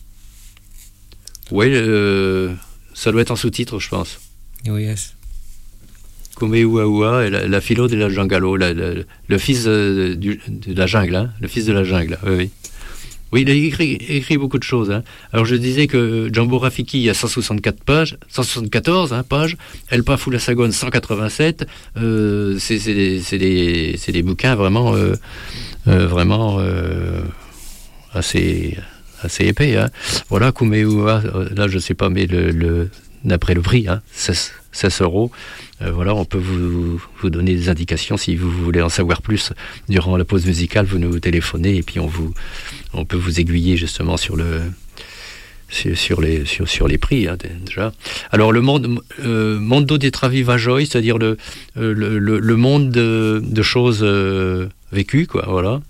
Oui, euh, ça doit être en sous-titre, je pense. Oui, yes. Kumeuaua, la, la philo de la Giangalo, la, la, le fils euh, du, de la jungle, hein, le fils de la jungle, oui, oui. Oui, il a écrit, écrit beaucoup de choses. Hein. Alors, je disais que Djambo Rafiki, il y a cent soixante-quatre pages, cent soixante-quatorze hein, pages, El Pafula Sagone, cent quatre-vingt-sept, euh, c'est, c'est, des, c'est, des, c'est des bouquins vraiment... Euh, Euh, vraiment euh, assez, assez épais. Hein. Voilà, Kumeua, là je ne sais pas, mais le, le, d'après le prix, hein, seize euros. Euh, voilà, on peut vous, vous donner des indications si vous voulez en savoir plus. Durant la pause musicale, vous nous téléphonez et puis on, vous, on peut vous aiguiller justement sur le... Sur, sur, les, sur, sur les prix, hein, déjà. Alors, le monde, euh, Mondo dei Travivajoi, c'est-à-dire le, le, le, le monde de, de choses euh, vécues, quoi, voilà.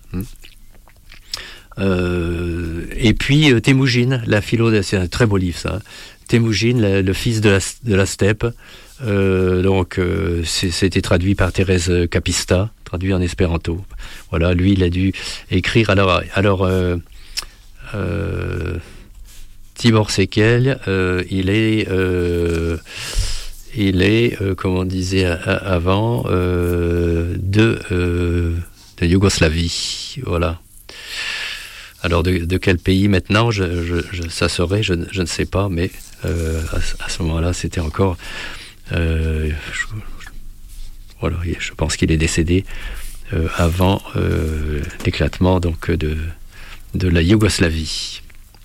Euh, et puis, euh, Temujin, la philo, c'est un très beau livre, ça. Temujin, le, le fils de la, de la steppe. Euh, donc, euh, c'est, c'était traduit par Thérèse Capista, traduit en espéranto. Voilà, lui, il a dû écrire. Alors, alors euh, euh, Tibor Sequeil, euh, il est, euh, il est, euh, comme on disait a, a, avant, euh, de, euh, de Yougoslavie, voilà. Alors de, de quel pays maintenant, je, je, je, ça serait, je, je ne sais pas, mais euh, à, à ce moment-là, c'était encore, euh, je, voilà, je pense qu'il est décédé euh, avant euh, l'éclatement donc de de la Yougoslavie.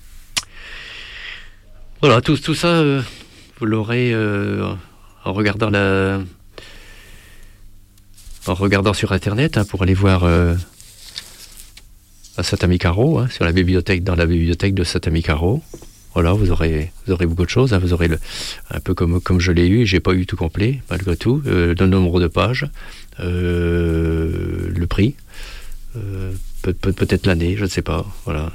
Voilà, tout, tout ça, euh, vous l'aurez euh, en regardant la, en regardant sur Internet hein, pour aller voir euh, à Satamicaro, hein, sur la bibliothèque, dans la bibliothèque de Satamicaro. Voilà, vous aurez, vous aurez beaucoup de choses. Hein, vous aurez le, un peu comme comme je l'ai eu, j'ai pas eu tout complet malgré tout, euh, le nombre de pages, euh, le prix, euh, peut, peut, peut-être l'année, je ne sais pas. Voilà.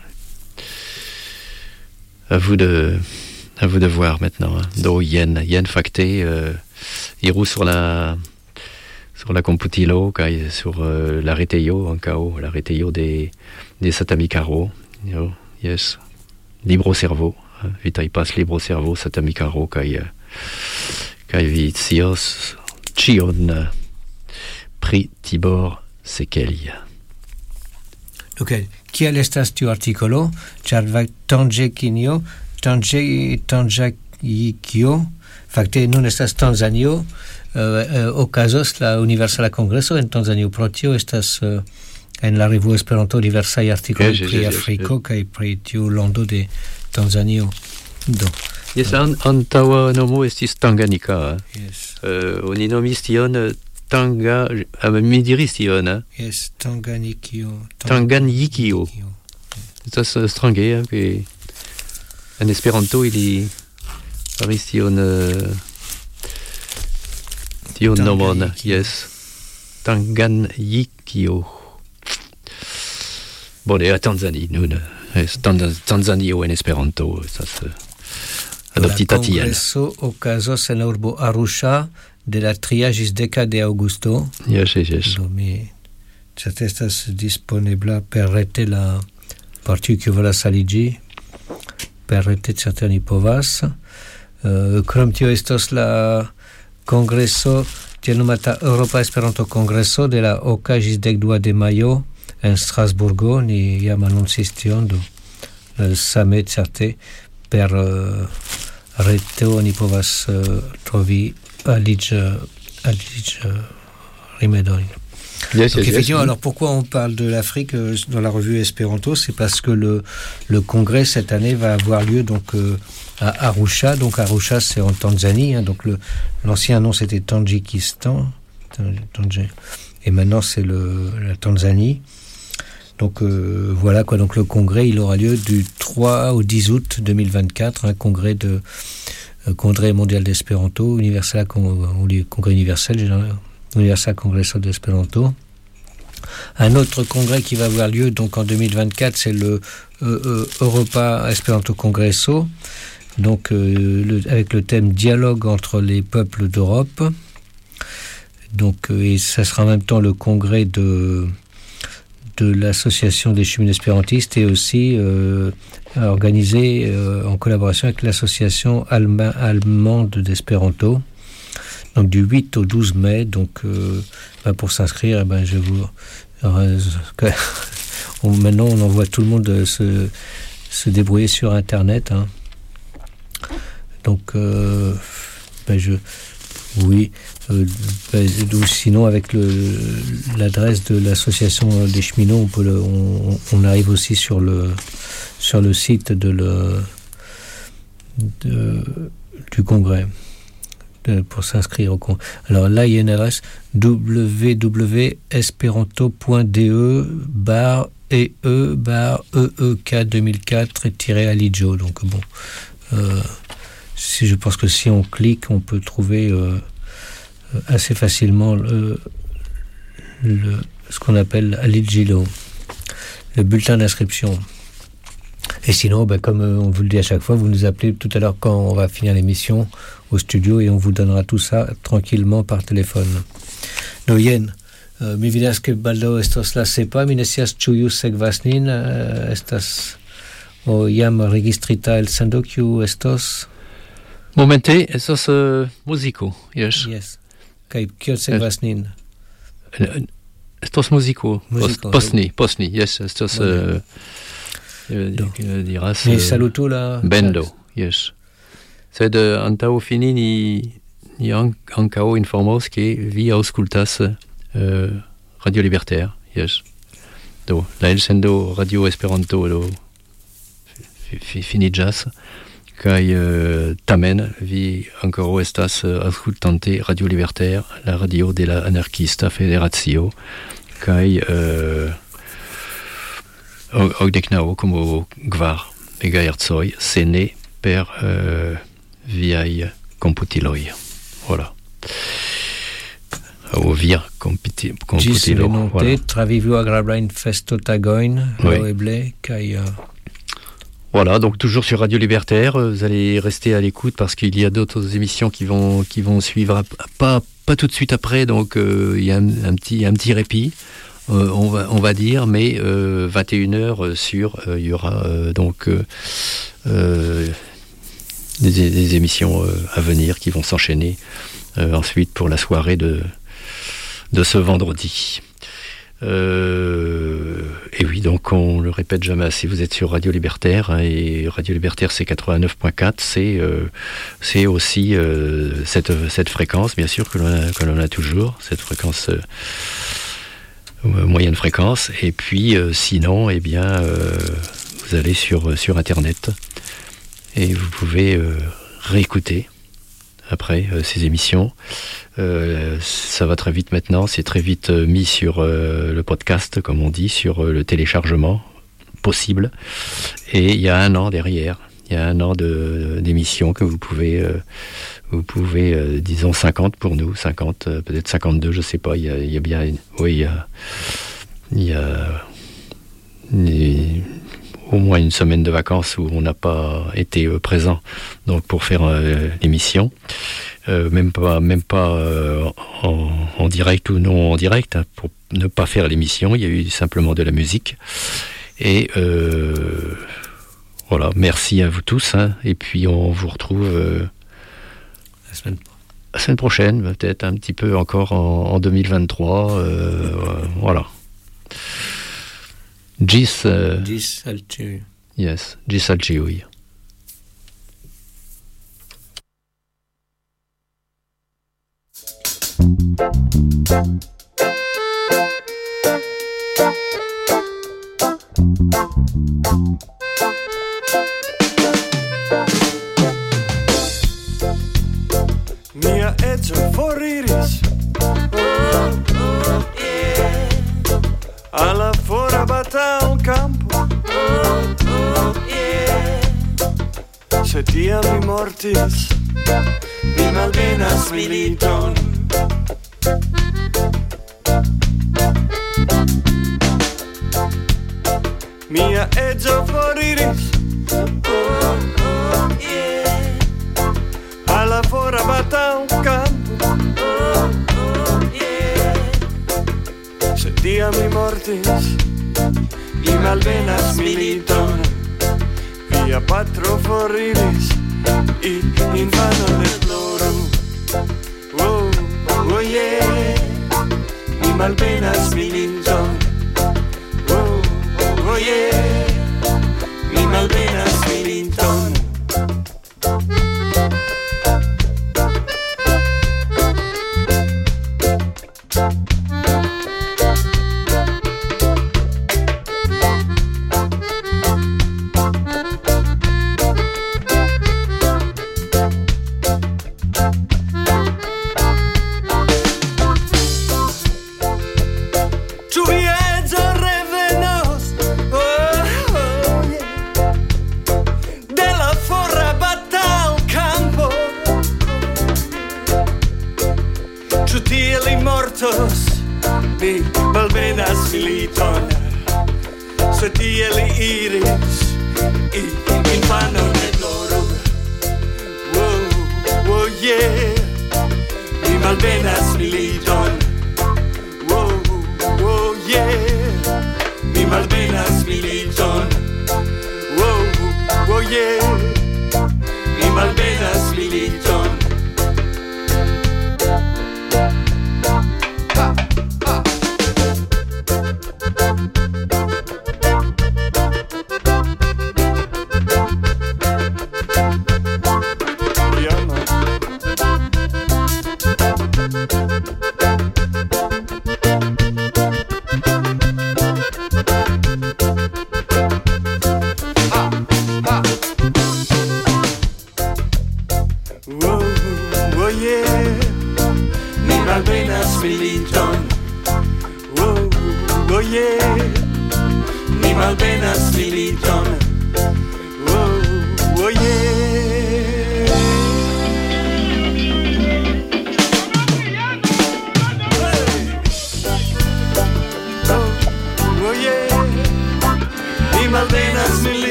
À vous de À vous de voir maintenant. Hein. Do yen, yen facté, euh, il roule sur la sur la computilo, sur euh, la reteio en cao, la reteio des des Satamicaro. Yo, yes, libro cerveau. Hein. Vita il passe libro cerveau Satamicaro kai kai vitios chion pri Tibor Sequeil. Ok, kiel estas tiu artikolo? Ĉar Tanĝekinio Tanje, Tanĝakio, fakte nun estas Tanzanio, uh, uh, okazos la Universala Kongreso en Tanzanio, pro tio estas uh, en la revuo Esperanto diversaj artikoloj yes, pri yes, Afriko yes, kaj pri tiu lando de Tanzanio. Do. Yes, an, antaŭa nomo estis Tanganyika. Yes. Uh, oni nomis tion Tanga, ah, mi diris tion. Hein? Yes, Tanganyikio. Tanganyikio. Estas strange, hein, que en espéranto il est faris tion uh, tion nomon, yes, Tanganyikio. Bon, et à Tanzanie, nous, Tanzanio en espéranto, ça se adopti tatiel. La congreso okazos en urbo Arusha de la tria ĝis deka de aŭgusto. Yes, yes, yes. Do mi certe estas disponebla per rete la partio kiu volas aliĝi per rete certe oni povas. Uh, krom tio estos la kongreso tiel nomata Europa Esperanto Kongreso de la oka ĝis dekdua de majo en Strasburgo. Ni jam anoncis tion, do uh, same certe per uh, reto oni povas uh, trovi aliĝ aliĝ uh, rimedojn. Yes, Donc yes, effectivement, yes. alors pourquoi on parle de l'Afrique euh, dans la revue Espéranto? C'est parce que le, le congrès cette année va avoir lieu donc euh, à Arusha. Donc Arusha, c'est en Tanzanie, hein, donc le, l'ancien nom c'était Tandjikistan, Tandj- et maintenant c'est le, la Tanzanie. Donc euh, voilà quoi. Donc le congrès, il aura lieu du trois au dix août deux mille vingt-quatre, un congrès de euh, congrès mondial d'Espéranto, universel, congrès universel, général. Universal Congreso d'Esperanto. Un autre congrès qui va avoir lieu donc en deux mille vingt-quatre, c'est le euh, euh, Europa Esperanto Congreso, donc euh, le, avec le thème dialogue entre les peuples d'Europe. Donc euh, et ça sera en même temps le congrès de de l'association des cheminots espérantistes et aussi euh, organisé euh, en collaboration avec l'association Alma, allemande d'Espéranto. Donc du huit au douze mai, donc euh, ben pour s'inscrire, eh ben je vous euh, on, maintenant on envoie tout le monde se, se débrouiller sur internet, hein. Donc euh, ben je oui euh, ben, sinon avec le l'adresse de l'association des cheminots, on peut le, on, on arrive aussi sur le sur le site de le de, du congrès. De, pour s'inscrire au congrès. Alors là, il y a une adresse w w w point esperanto point d e barre e e barre e e k deux mille quatre tiret alijo. Donc bon, euh, si je pense que si on clique, on peut trouver euh, assez facilement le, le, ce qu'on appelle Aligilo, le bulletin d'inscription. Et sinon, ben, comme on vous le dit à chaque fois, vous nous appelez tout à l'heure quand on va finir l'émission au studio et on vous donnera tout ça tranquillement par téléphone. No jen, uh, mi vidas que baldaŭ estos la sepa, mi ne scias ĉu iu sekvas nin, uh, estas o jam registrita elsendo kiu estos? Momente estos uh, muziko, yes. Yes. Kaj kiel sekvas nin? Estos muziko, Muziko, post, postni, postni, yes, estos uh, uh, diras Mi uh, salutu la bendo, yes. Sed uh, antaŭ fini ni ni an, ankaŭ informos ke vi aŭskultas uh, Radio Libertaire, yes. Do la elsendo Radio Esperanto do fi, finiĝas kaj uh, tamen vi ankoraŭ estas uh, aŭskultante Radio Libertaire, la radio de la anarkista federacio kaj uh, okdek naŭ komo kvar megahercoj sene per uh, viaj komputiloj. Voilà. Au via computi, computilo. Ĝis venonte, Voilà. travivu agrablajn festotagojn, Oui. laŭeble, kaj uh, Voilà, donc toujours sur Radio Libertaire, vous allez rester à l'écoute parce qu'il y a d'autres émissions qui vont qui vont suivre, pas pas tout de suite après, donc euh, il y a un, un petit un petit répit. Euh, on va on va dire, mais euh, vingt et une heures sur euh, il y aura euh, donc euh, euh, des, des émissions euh, à venir qui vont s'enchaîner euh, ensuite pour la soirée de de ce vendredi. Euh, et oui, donc on le répète jamais assez, vous êtes sur Radio Libertaire, hein, et Radio Libertaire c'est quatre-vingt-neuf point quatre, c'est euh, c'est aussi euh, cette cette fréquence, bien sûr que l'on a, que l'on a toujours, cette fréquence euh, moyenne fréquence. Et puis euh, sinon, eh bien, euh, vous allez sur sur internet et vous pouvez euh, réécouter après euh, ces émissions. Euh, ça va très vite maintenant, c'est très vite euh, mis sur euh, le podcast, comme on dit, sur euh, le téléchargement possible. Et il y a un an derrière, il y a un an de, d'émissions que vous pouvez, euh, vous pouvez, euh, disons cinquante pour nous, cinquante, euh, peut-être cinquante-deux, je sais pas. Il y a, il y a bien, oui, il y a, il y a, il, au moins une semaine de vacances où on n'a pas été euh, présent donc pour faire euh, l'émission. Euh, même pas, même pas euh, en, en direct ou non en direct, hein, pour ne pas faire l'émission. Il y a eu simplement de la musique. Et euh, voilà, merci à vous tous. Hein, et puis on vous retrouve euh, la semaine La semaine prochaine, peut-être un petit peu encore en, en deux mille vingt-trois. Euh, voilà. Gis. Euh, Gis Alciui. Yes, Gis Alciui. Mia edge for iris, oh, oh, yeah. Alla fora bata un campo, oh, oh, yeah. Se ti ami mortis, mi malvenas militon. Mia edge for iris, oh, oh, yeah. Alla fora bata un campo, oh, oh, yeah. Se ti ami mortis, mi malvenas militon. Via patro foriris, i infano de ploru. Oh, oh, yeah. Mi malvenas militon. Oh, oh, yeah. Mi malvenas militon. Mi malvenas militon. Se tieli iris, i infano ne ploru. Oh, oh, yeah. Mi malvenas militon. Oh, oh, yeah. Mi malvenas militon. Oh, oh, yeah. Mi malvenas militon.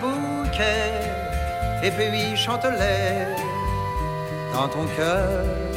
Et puis chante-les dans ton cœur.